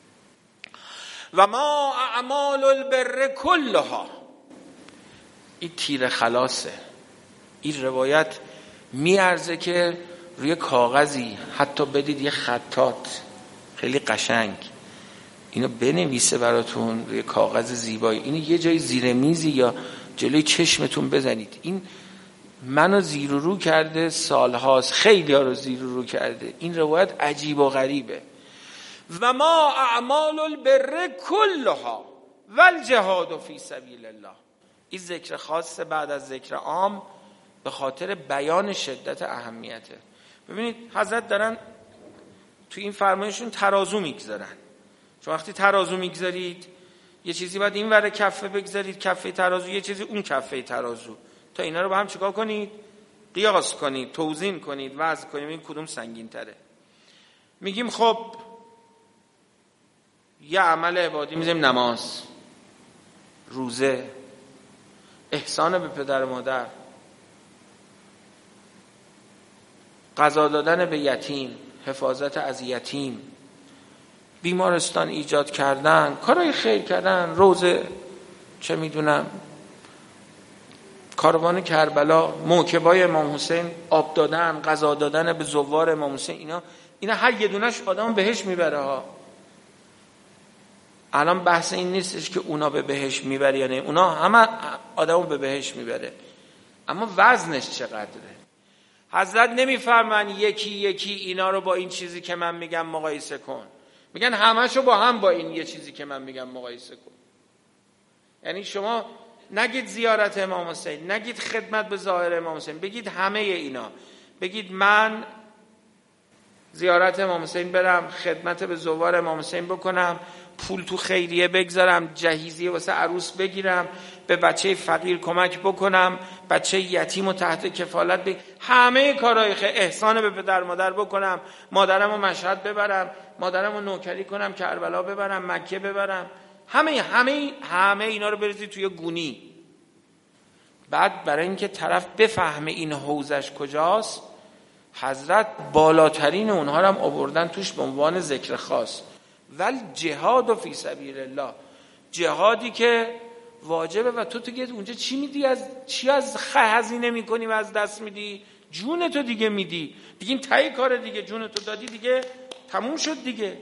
[SPEAKER 2] و ما اعمال البر کلها، این تیر خلاصه. این روایت میارزه که روی کاغذی حتی بدید یه خطاط خیلی قشنگ اینو بنویسه براتون روی کاغذ زیبایی، اینو یه جای زیر میزی یا جلوی چشمتون بزنید. این منو زیر و رو کرده سالهاست، خیلی ها رو زیر و رو کرده. این روایت عجیب و غریبه. و ما اعمال البر کلها والجهاد فی سبیل الله. این ذکر خاص بعد از ذکر عام به خاطر بیان شدت اهمیته. ببینید حضرت دارن تو این فرمایشون ترازو میگذارن. چون وقتی ترازو میگذارید یه چیزی باید این ور کفه بگذارید کفه ترازو، یه چیزی اون کفه ترازو، تا اینا رو با هم چیکار کنید؟ قیاس کنید، توزین کنید، وزن کنید، این کدوم سنگین تره. میگیم خب یه عمل عبادی میذاریم نماز، روزه، احسان به پدر و مادر، غذا دادن به یتیم، حفاظت از یتیم، بیمارستان ایجاد کردن، کارهای خیر کردن، روزه، چه میدونم کاروان کربلا، موکبای امام حسین، آب دادن، غذا دادن به زوار امام حسین، اینا اینا هر یه دونش آدم بهش میبره ها. الان بحث این نیستش که اونا به بهش میبره یا نه، اونا همه آدمو به بهش میبره، اما وزنش چقدره. حضرت نمیفرمان یکی یکی اینا رو با این چیزی که من میگم مقایسه کن، میگن همه‌شو با هم با این یه چیزی که من میگم مقایسه کن. یعنی شما نگید زیارت امام حسین، نگید خدمت به ظاهر امام حسین، بگید همه اینا. بگید من زیارت امام حسین برم، خدمت به زوار امام حسین بکنم، پول تو خیریه بگذارم، جهیزیه واسه عروس بگیرم، به بچه فقیر کمک بکنم، بچه یتیم و تحت کفالت بگیرم، همه کارهای خیر، احسان به پدر مادر بکنم، مادرمو مشهد ببرم، مادرمو نوکری کنم، کربلا ببرم، مکه ببرم، همه همه همه اینا رو بریزید توی گونی. بعد برای اینکه طرف بفهمه این حوزش کجاست، حضرت بالاترین اونها رو هم آوردن توش به عنوان ذکر خاص. ول جهاد و فی سبیل الله، جهادی که واجبه و تو دیگه اونجا چی میدی؟ از چی از هزینه میکنی و از دست میدی؟ جون تو دیگه میدی دیگه، این تایی کار دیگه، جون تو دادی دیگه، تموم شد دیگه.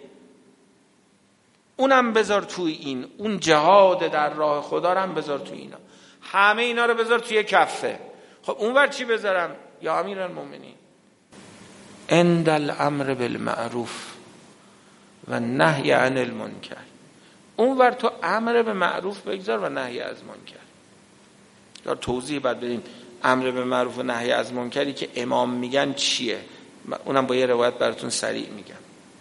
[SPEAKER 2] اونم بذار توی این، اون جهاد در راه خدا رو هم بذار توی اینا، همه اینا رو بذار توی کفه. خب اونور چی بذارم یا امیرالمومنین؟ عند الامر بالمعروف و نهی عن المنکر. اونور تو امر به معروف بگذار و نهی از منکر. یا توضیح بعد بدیم امر به معروف و نهی از منکری که امام میگن چیه، اونم با یه روایت براتون سریع میگم.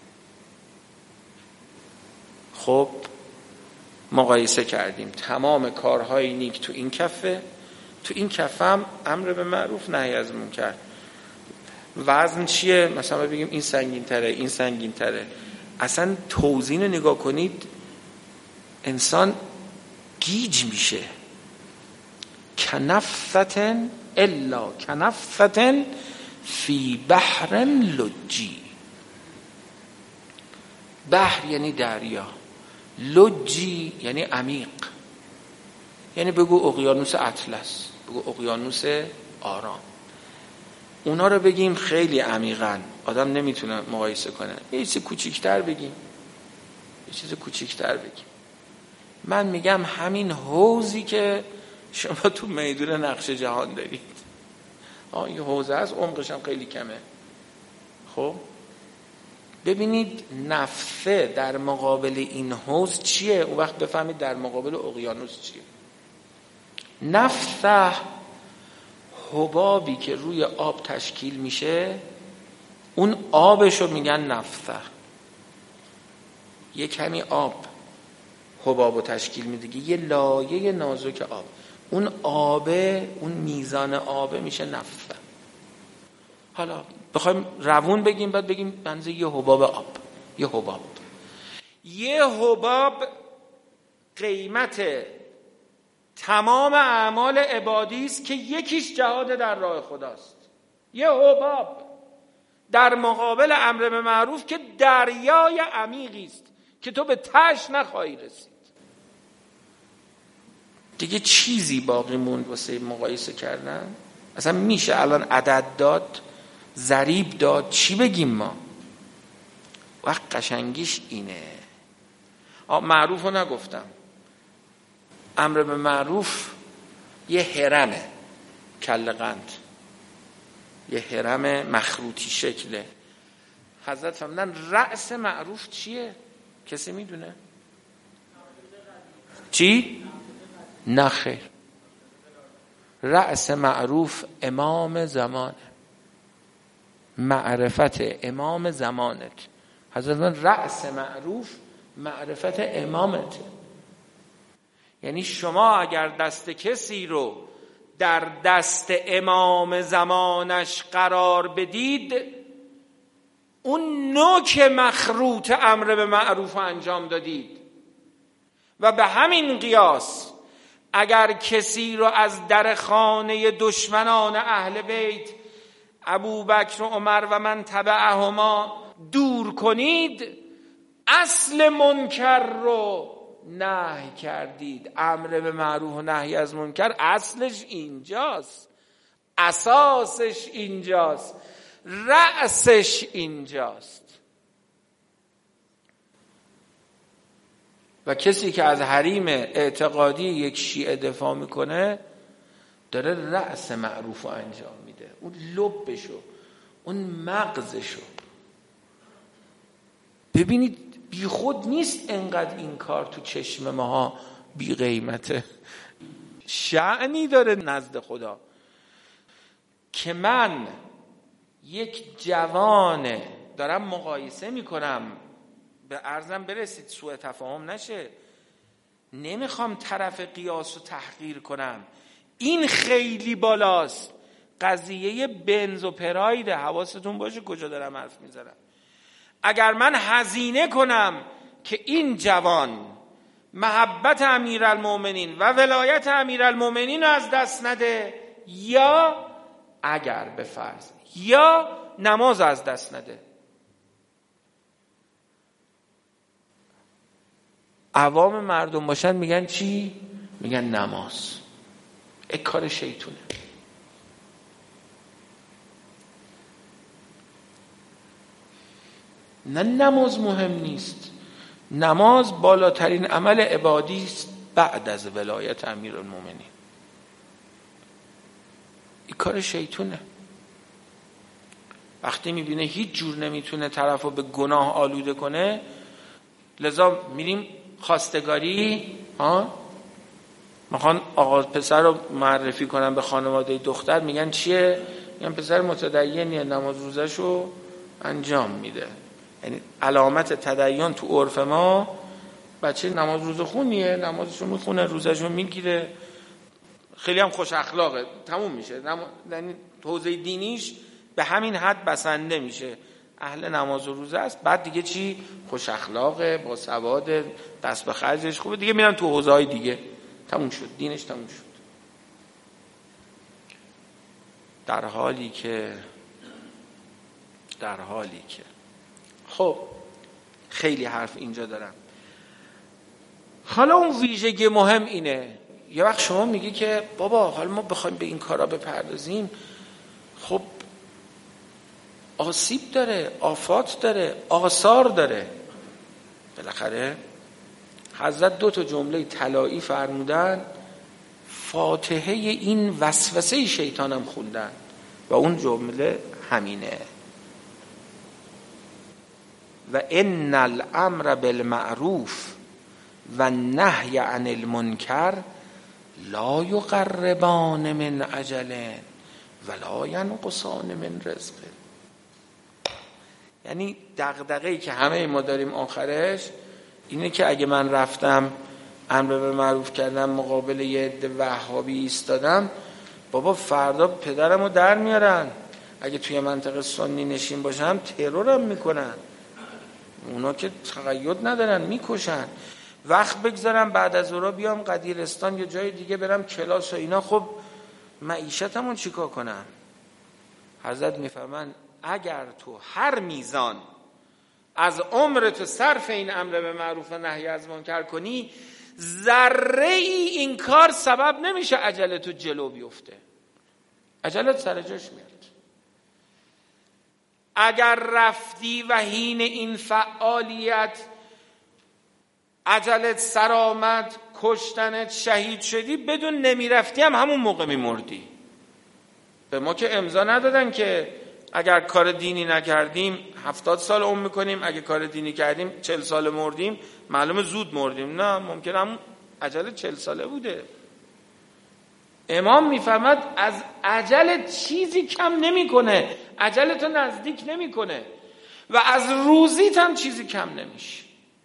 [SPEAKER 2] خب مقایسه کردیم تمام کارهای نیک تو این کفه، تو این کفه هم امر به معروف نهی از منکر. وزن چیه؟ مثلا بگیم این سنگین تره، این سنگین تره. اصلا توزین رو نگاه کنید انسان گیج میشه. کنفتن الا کنفتن فی بحر لجی. بحر یعنی دریا، لجی یعنی عمیق، یعنی بگو اقیانوس اطلس، بگو اقیانوس آرام. اونا رو بگیم خیلی عمیقن، آدم نمیتونه مقایسه کنه. یه چیز کوچیکتر بگیم، یه چیز کوچیکتر بگیم. من میگم همین حوضی که شما تو میدون نقش جهان دارید، آه این حوض هست، عمقش هم خیلی کمه. خب ببینید نفثه در مقابل این حوض چیه، اون وقت بفهمید در مقابل اقیانوس چیه. نفثه حبابی که روی آب تشکیل میشه، اون آبشو میگن نفثه. یه کمی آب حبابو تشکیل میده، یه لایه نازک آب، اون آبه، اون میزان آبه میشه نفثه. حالا بخوایم روون بگیم، بعد بگیم بنزه یه حباب آب، یه حباب یه حباب قیمت تمام اعمال عبادی است که یکیش جهاد در راه خداست. یه حباب در مقابل امر به معروف که دریای عمیقی است که تو به تهش نخواهی رسید. دیگه چیزی باقی موند واسه مقایسه کردن؟ اصلا میشه الان عدد داد، ضریب داد، چی بگیم ما؟ وقت قشنگیش اینه. آه معروف رو نگفتم. امر به معروف یه هرمه کله قند، یه هرم مخروطی شکله. حضرت فرمودن رأس معروف چیه؟ کسی میدونه؟ چی؟ نه خیر. رأس معروف امام زمانه. معرفت امام زمانت. حضرت رأس معروف معرفت امامته. یعنی شما اگر دست کسی رو در دست امام زمانش قرار بدید، اون نوک مخروط امر به معروف انجام دادید. و به همین قیاس اگر کسی رو از در خانه دشمنان اهل بیت ابوبکر و عمر و من تبعهما دور کنید، اصل منکر رو نهی کردید. امر به معروف و نهی از منکر اصلش اینجاست، اساسش اینجاست، رأسش اینجاست. و کسی که از حریم اعتقادی یک شیعه دفاع میکنه داره رأس معروف رو انجام میده، اون لبشو، اون مغزشو. ببینید بی خود نیست انقدر این کار تو چشم ماها بی قیمته، شأنی داره نزد خدا. که من یک جوانه دارم مقایسه میکنم، به عرضم برسید سوء تفاهم نشه، نمیخوام طرف قیاس رو تحقیر کنم، این خیلی بالاست. قضیه بنز و پرایده، حواستون باشه کجا دارم حرف میزنم. اگر من هزینه کنم که این جوان محبت امیرالمومنین و ولایت امیرالمومنین رو از دست نده، یا اگر به فرض یا نماز از دست نده. عوام مردم باشن میگن چی؟ میگن نماز. یک کار شیطونه. نه نماز مهم نیست، نماز بالاترین عمل عبادی است بعد از ولایت امیرالمومنین. این کار شیطونه. وقتی میبینه هیچ جور نمیتونه طرفو به گناه آلوده کنه، لذا میریم خواستگاری، ها میخوان آقا پسر رو معرفی کنن به خانواده دختر، میگن چیه؟ میگن پسر متدینیه، نماز روزشو انجام میده. یعنی علامت تدین تو عرف ما بچه نماز روز خونیه، نمازشو میخونه، روزشو میگیره، خیلی هم خوش اخلاقه، تموم میشه. یعنی حوزه دینیش به همین حد بسنده میشه، اهل نماز و روزه است. بعد دیگه چی؟ خوش اخلاقه، با سواد، دست به خرجش خوبه، دیگه میرن تو حوزه های دیگه، تموم شد، دینش تموم شد. در حالی که در حالی که خب خیلی حرف اینجا دارم. حالا اون ویژگی مهم اینه، یه وقت شما میگی که بابا حالا ما بخوایم به این کارا بپردازیم، خب آسیب داره، آفات داره، آثار داره. بالاخره حضرت دو تا جمله طلایی فرمودن، فاتحه این وسوسه شیطانم خوندن و اون جمله همینه: و ان الامر بالمعروف و النهی عن المنکر لا یقربان من اجل ولا ینقصان من رزق. یعنی دغدغه‌ای که همه ما داریم آخرش اینه که اگه من رفتم امر به معروف کردم مقابل یه عده وهابی ایستادم، بابا فردا پدرمو در میارن، اگه توی منطقه سنی نشین باشم ترورم میکنن، اونا که تقید ندارن میکشن. وقت بگذارم بعد از اورا بیام قدیرستان یا جای دیگه برم کلاس و اینا، خب معیشتمون چیکار کنم؟ حضرت میفرمان اگر تو هر میزان از عمرت صرف این امر به معروف و نهی از منکر کنی، ذره ای این کار سبب نمیشه عجلتو جلو بیفته، عجلت سر جاش میاد. اگر رفتی و حین این فعالیت عجلت سر آمد، کشتنت، شهید شدی، بدون نمیرفتی هم همون موقع میمردی. به ما که امضا ندادن که اگر کار دینی نکردیم هفتاد سال عمر میکنیم، اگه کار دینی کردیم چل سال مردیم، معلومه زود مردیم. نه، ممکنه همون عجلت چل ساله بوده. امام میفهمد از اجل چیزی کم نمیکنه، اجلتو نزدیک نمیکنه و از روزیت هم چیزی کم نمیشه.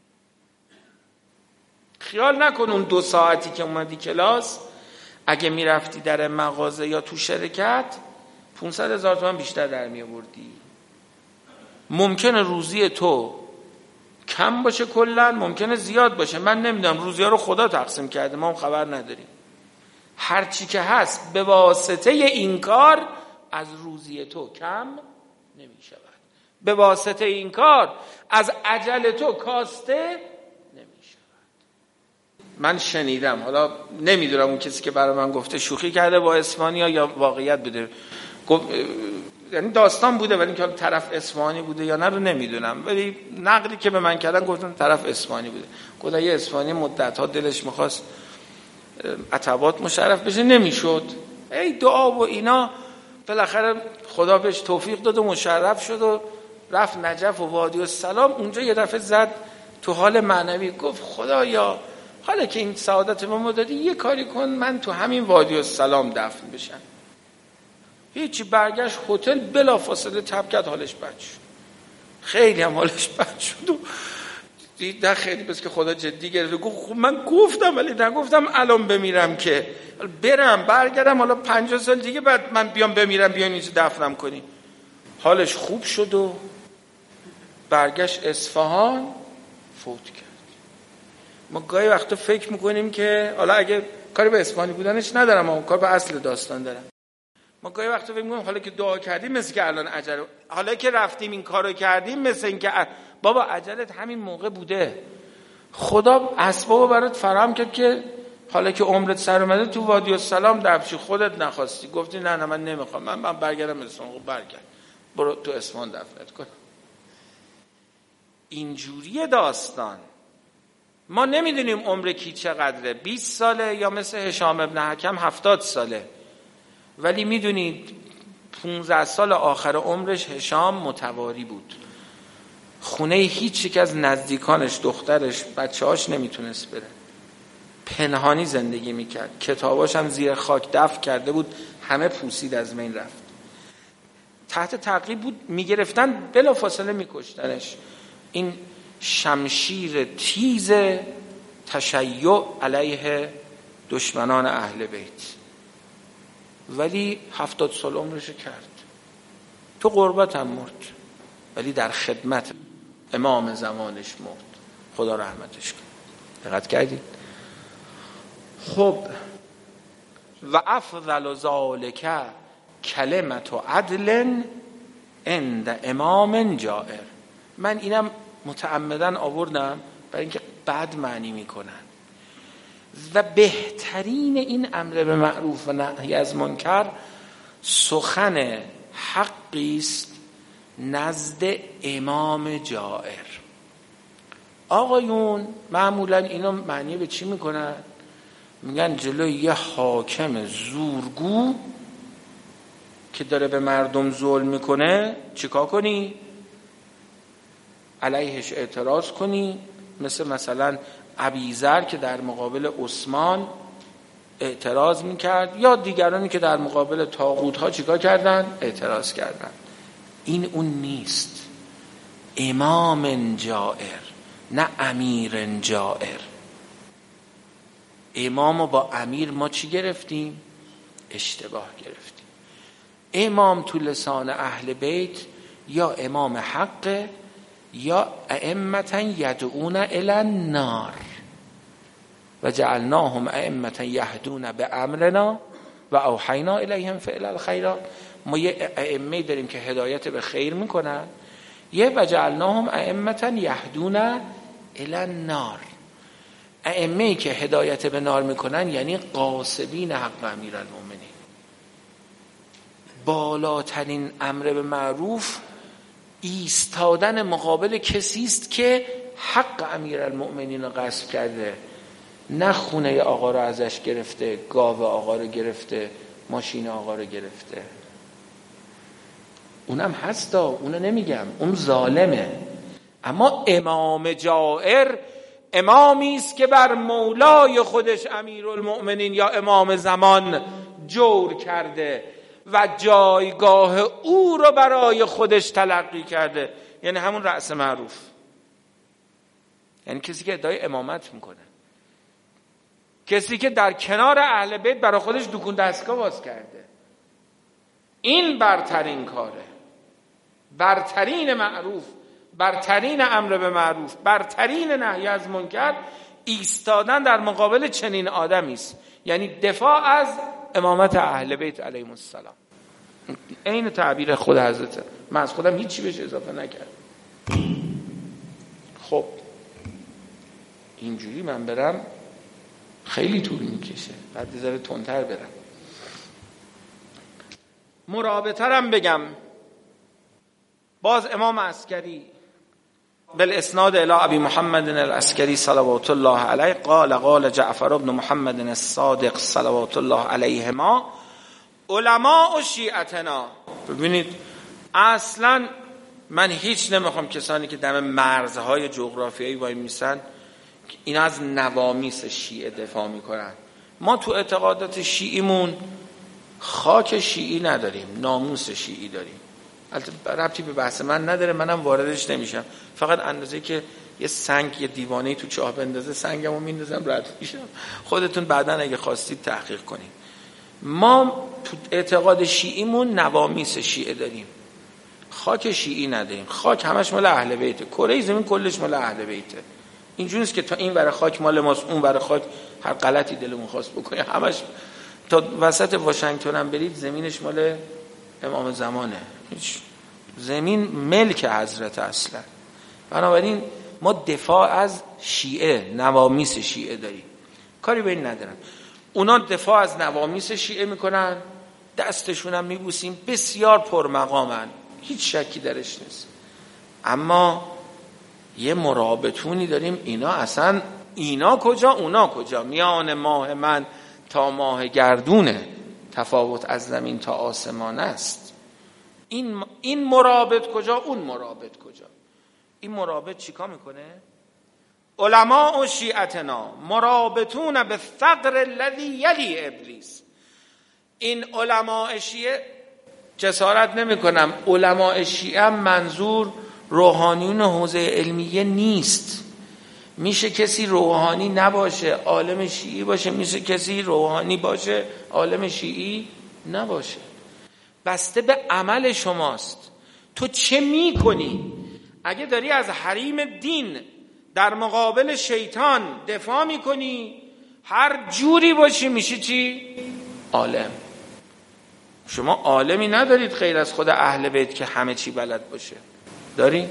[SPEAKER 2] خیال نکن اون دو ساعتی که اومدی کلاس اگه میرفتی در مغازه یا تو شرکت پونصد هزار تومان بیشتر در میآوردی. ممکنه روزی تو کم باشه، کلا ممکنه زیاد باشه، من نمیدونم، روزی ها رو خدا تقسیم کرده، ما هم خبر نداریم. هر چی که هست به واسطه این کار از روزی تو کم نمی شود، به واسطه این کار از اجل تو کاسته نمی شود. من شنیدم، حالا نمیدونم اون کسی که برای من گفته شوخی کرده با اسفانیا یا واقعیت بوده، یعنی داستان بوده ولی اینکه طرف اصفهانی بوده یا نه رو نمیدونم، ولی نقلی که به من کردن گفتن طرف اصفهانی بوده. گفتن یه اصفهانی مدت‌ها دلش می‌خواست عتبات مشرف بشه، نمیشد، ای دعا و اینا، بالاخره خدا بهش توفیق داد و مشرف شد و رفت نجف و وادی السلام. اونجا یه دفعه زد تو حال معنوی، گفت خدایا حالا که این سعادت ما دادی یه کاری کن من تو همین وادی السلام دفن بشم. هیچی، برگشت هتل، بلافاصله تب کرد، حالش بد شد، خیلی هم حالش بد شد و دید نه خیلی بس که خدا جدی گرفت. گفت من گفتم ولی نگفتم الان بمیرم که برم برگردم حالا پنجاه سال دیگه بعد من بیام بمیرم بیان اینجا دفنم کنی. حالش خوب شد و برگشت اصفهان، فوت کرد. ما گاهی وقتا فکر میکنیم که حالا اگه کاری به اصفهانی بودنش ندارم اما کار به اصل داستان دارم، ما گاهی وقتا فکر میکنیم حالا که دعا کردیم مثل که الان اجل، حالا که رفتیم این کارو کردیم مثل این که بابا اجلت همین موقع بوده، خدا اسبابو برات فراهم کرد که حالا که عمرت سر اومده تو وادی السلام دفشی، خودت نخواستی، گفتی نه نه من نمیخوام، من, من برگردم اصفهان. برگرد برو تو اصفهان دفنت کن. اینجوری داستان. ما نمیدونیم عمر کی چقدره، بیست ساله یا مثل هشام ابن حکم هفتاد ساله، ولی میدونید پونزده سال آخر عمرش هشام متواری بود، خونه هیچ یک از نزدیکانش، دخترش، بچه‌هاش نمیتونست بره، پنهانی زندگی میکرد، کتاباش هم زیر خاک دفن کرده بود، همه پوسید از بین رفت، تحت تعقیب بود، میگرفتن بلا فاصله میکشتنش. این شمشیر تیز تشیع علیه دشمنان اهل بیت، ولی هفتاد سال عمرش کرد، تو غربت هم مرد ولی در خدمت امام زمانش مرد، خدا رحمتش کنه. دقت کردید؟ خب و افضل ذالک کلمت عدل عند امام جائر. من اینم متعمدن آوردم برای اینکه بد معنی میکنن و بهترین این امر به معروف و نهی از منکر سخن حقی است نزد امام جائر. آقایون معمولا اینو معنی به چی میکنن؟ میگن جلوی یه حاکم زورگو که داره به مردم ظلم میکنه چیکار کنی؟ علیهش اعتراض کنی، مثل مثلا ابیذر که در مقابل عثمان اعتراض میکرد، یا دیگرانی که در مقابل طاغوت ها چیکار کردن؟ اعتراض کردن. این اون نیست، امام جائر نه امیر جائر. امام و با امیر ما چی گرفتیم؟ اشتباه گرفتیم. امام تو لسان اهل بیت یا امام حق یا ائمة یدعون الی النار و جعلناهم ائمة یهدون بامرنا و اوحینا الیهم فعل الخیرات. ما یه ائمه داریم که هدایت به خیر میکنن، یه و جعلناهم ائمة یهدون الی النار، ائمه‌ای که هدایت به نار میکنن یعنی غاصبین حق امیرالمومنین. بالاترین امر به معروف ایستادن مقابل کسی است که حق امیرالمومنین رو غصب کرده، نه خونه آقا رو ازش گرفته، گاو آقا رو گرفته، ماشین آقا رو گرفته. اونم هستا، اونو نمیگم، اون ظالمه. اما امام جائر امامی است که بر مولای خودش امیرالمومنین یا امام زمان جور کرده و جایگاه او رو برای خودش تلقی کرده، یعنی همون رأس معروف، یعنی کسی که ادعای امامت میکنه، کسی که در کنار اهل بیت برای خودش دکون دستگاه باز کرده. این برترین کاره، برترین معروف، برترین امر به معروف، برترین نهی از منکر، ایستادن در مقابل چنین آدمی است، یعنی دفاع از امامت اهل بیت علیهم السلام. این تعبیر خود حضرت، من از خودم هیچی بهش اضافه نکردم. خب اینجوری من برم خیلی طول میکشه، بعد ذره تندتر برم. مرابطرم بگم، باز امام عسکری بالاسناد الی ابی محمد العسکری صلوات الله علیه قال قال جعفر بن محمد الصادق صلوات الله علیهما علماء شیعتنا. ببینید اصلا من هیچ نمیخوام کسانی که دم مرزهای جغرافیایی وای میسن اینا از نوامیس شیعه دفاع میکنن. ما تو اعتقادات شیعیمون خاک شیعی نداریم، ناموس شیعی داریم. البته ربطی به بحث من نداره، منم واردش نمیشم، فقط اندازه که یه سنگ یه دیوانه‌ای تو چاه بندازه سنگمو میندازم رد میشم. خودتون بعداً اگه خواستید تحقیق کنید. ما تو اعتقاد شیعیمون نوامیس شیعه داریم، خاک شیعی نداریم. خاک همش مال اهل بیته، کره زمین کلش مال اهل بیته. اینجوری نیست که تا این ور خاک مال ماست اون ور خاک هر غلطی دلمون خواست بکنه. همش تا وسط واشنگتن هم برید زمینش مال امام زمانه، هیچ زمین ملک حضرت اصلا. بنابراین ما دفاع از شیعه، نوامیس شیعه داریم، کاری به این ندارم. اونا دفاع از نوامیس شیعه میکنن، دستشون هم میبوسیم، بسیار پرمقامن، هیچ شکی درش نیست. اما یه مرابطونی داریم، اینا اصلا اینا کجا اونا کجا، میان ماه من تا ماه گردونه، تفاوت از زمین تا آسمان است. این این مرابط کجا اون مرابط کجا. این مرابط چیکار میکنه؟ علماء شیعتنا مرابطون به ثغر الذی یلی ابلیس. این علماء شیعه، جسارت نمی کنم علماء شیعه منظور روحانیون حوزه علمیه نیست. میشه کسی روحانی نباشه عالم شیعی باشه، میشه کسی روحانی باشه عالم شیعی نباشه، بسته به عمل شماست. تو چه میکنی؟ اگه داری از حریم دین در مقابل شیطان دفاع میکنی، هر جوری باشی میشی چی؟ عالم. شما عالمی ندارید غیر از خود اهل بیت که همه چی بلد باشه. داری؟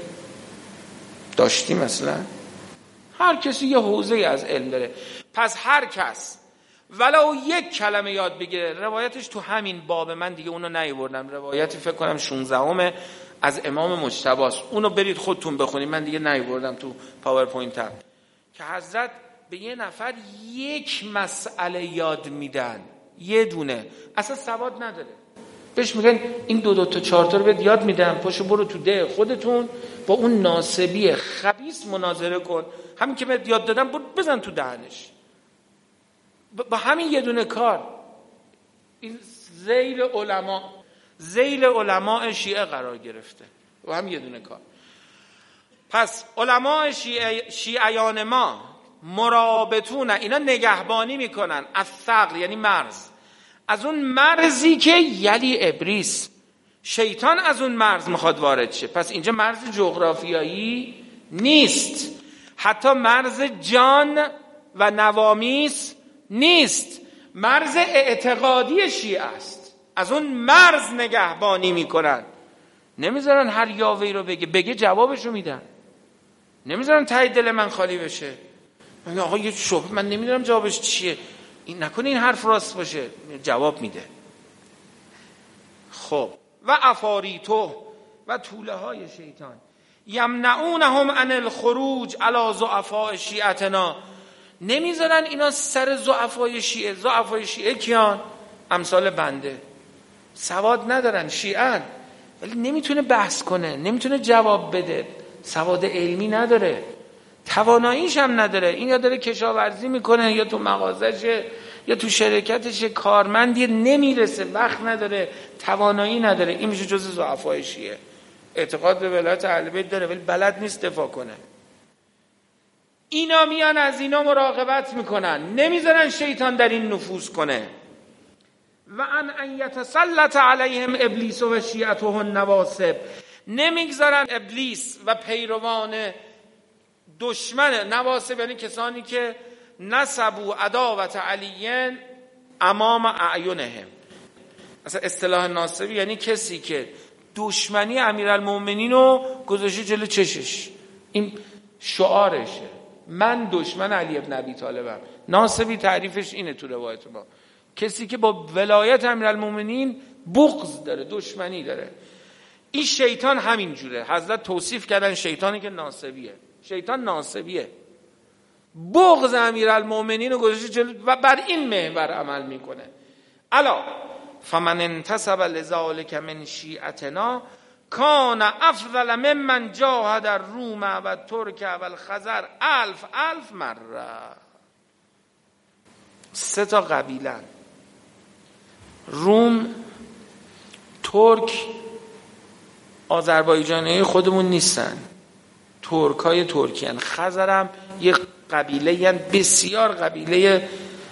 [SPEAKER 2] داشتی مثلا؟ هر کسی یه حوزه از علم داره. پس هر کس ولو یک کلمه یاد بگیره، روایتش تو همین باب، من دیگه اونو نیاوردم، روایتی فکر کنم شانزدهم از امام مجتبی است، اونو برید خودتون بخونید، من دیگه نیاوردم تو پاورپوینتم، که حضرت به یه نفر یک مسئله یاد میدن، یه دونه، اصلا سواد نداره، بهش میگن این دو دو تا چهار تا رو بهت یاد میدم، پاشو برو تو ده خودتون با اون ناسبی خبیث مناظره کن، همین که بهت یاد دادم برو بزن تو دهنش. با همین یه دونه کار این ذیل علما ذیل علماء شیعه قرار گرفته، با همین یه دونه کار. پس علماء شیعه شیعیان ما مرابطون، اینا نگهبانی میکنن از ثغر یعنی مرز، از اون مرزی که یلی ابلیس، شیطان از اون مرز میخواد وارد شه. پس اینجا مرز جغرافیایی نیست، حتی مرز جان و نوامیس نیست، مرز اعتقادی شیعه است. از اون مرز نگهبانی میکنن، نمیذارن هر یاوهی رو بگه، بگه جوابشو میدن، نمیذارن ته دل من خالی بشه. من آقا یه شبه من نمیدونم جوابش چیه، این نکنه این حرف راست باشه، جواب میده. خب و افاریتو و طوله های شیطان یمنعونهم عن الخروج علی ضعفاء شیعتنا، نمیذارن اینا سر ضعفای شیعه. ضعفای شیعه کیان؟ امثال بنده، سواد ندارن، شیعن، ولی نمیتونه بحث کنه، نمیتونه جواب بده، سواد علمی نداره، تواناییش هم نداره. این یا داره کشاورزی میکنه یا تو مغازشه یا تو شرکتش کارمندی نمیرسه، وقت نداره، توانایی نداره، این میشه جزء ضعفای شیعه. اعتقاد به ولایت اهل بیت داره ولی بلد نیست دفاع کنه. اینا میان از اینا مراقبت میکنن، نمیذارن شیطان در این نفوذ کنه. و ان ان یتسلط علیهم ابلیس و شیعته النواصب، نمیگذارن ابلیس و پیروان دشمن، نواصب یعنی کسانی که نسبوا عداوت علیین امام اعینهم. اصلا اصطلاح ناصبی یعنی کسی که دشمنی امیرالمومنین رو گذاشته جلو چشش، این شعارشه، من دشمن علی ابن ابی طالبم. ناصبی تعریفش اینه تو روایت ما، کسی که با ولایت امیرالمومنین بغض داره، دشمنی داره. این شیطان همین جوره. حضرت توصیف کردن شیطانی که ناصبیه، شیطان ناصبیه، بغض امیرالمومنین رو گذاشته جلو و بر این محور عمل میکنه. الا فمن انتسب لذلک من شیعتنا کان افضل ممن جاهد الروم و ترک و الخزر الف الف مره. سه تا قبیله، روم، ترک، آذربایجانی خودمون نیستن، ترک های ترکی هن. خزر هم یک قبیله هن، بسیار قبیله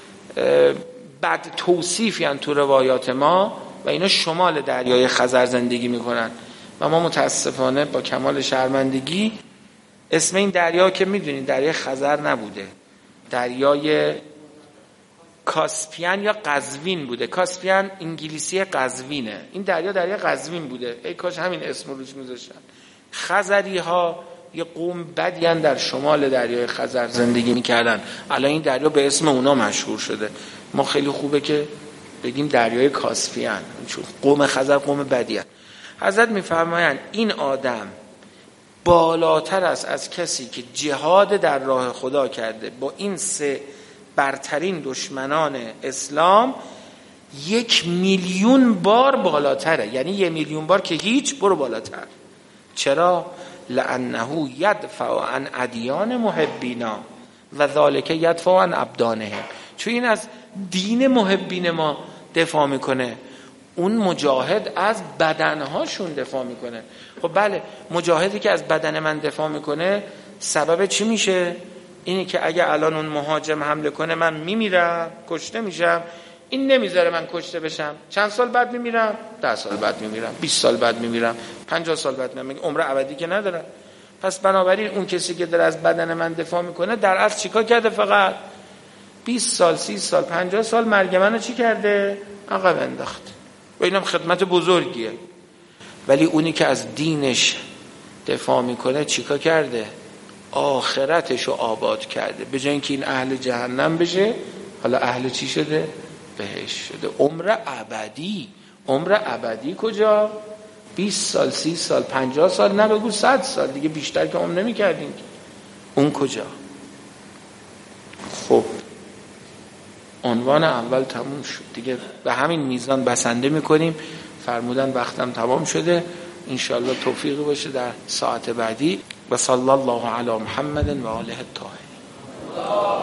[SPEAKER 2] بد توصیفی هن تو روایات ما و اینا شمال دریای خزر زندگی میکنن و ما متاسفانه با کمال شرمندگی اسم این دریا که میدونید دریای خزر نبوده، دریای کاسپیان یا قزوین بوده. کاسپیان انگلیسی قزوینه، این دریا دریا قزوین بوده. ای کاش همین اسم رو روش میذاشتن. خزری ها یه قوم بدی هن در شمال دریای خزر زندگی میکردن، الان این دریا به اسم اونا مشهور شده. ما خیلی خوبه که بگیم دریای کاسپیان، چون قوم خزر قوم بدی هن. حضرت میفرمایند این آدم بالاتر است از کسی که جهاد در راه خدا کرده با این سه برترین دشمنان اسلام، یک میلیون بار بالاتره. یعنی یک میلیون بار که هیچ، برو بالاتر. چرا؟ لانه یدفع عن ادیان محبینا و ذالک یدفع عن ابدانهم. چون این از دین محبین ما دفاع میکنه، اون مجاهد از بدنهاشون دفاع میکنه. خب بله، مجاهدی که از بدن من دفاع میکنه سبب چی میشه؟ اینی که اگه الان اون مهاجم حمله کنه من میمیرم، کشته میشم. این نمیذاره من کشته بشم. چند سال بعد میمیرم؟ ده سال بعد میمیرم، بیست سال بعد میمیرم، پنجاه سال بعد میمیرم. عمر ابدی که نداره. پس بنابراین اون کسی که داره از بدن من دفاع میکنه در اصل چیکار کرده؟ فقط بیست سال، سی سال، پنجاه سال مرگ منو چی کرده؟ عقب انداخت. و اینم خدمت بزرگیه. ولی اونی که از دینش دفاع میکنه چیکار کرده؟ آخرتشو آباد کرده. به جای اینکه این اهل جهنم بشه، حالا اهل چی شده؟ بهشت شده. عمر ابدی. عمر ابدی کجا؟ بیست سال، سی سال، پنجاه سال، نه بگو صد سال دیگه، بیشتر که عمر نمی کردیم. اون کجا؟ خب عنوان اول تموم شد دیگه، به همین میزان بسنده میکنیم. فرمودن وقتم تمام شده، انشاءالله توفیقی باشه در ساعت بعدی. و صلی الله علی محمد و آله الطاهرین.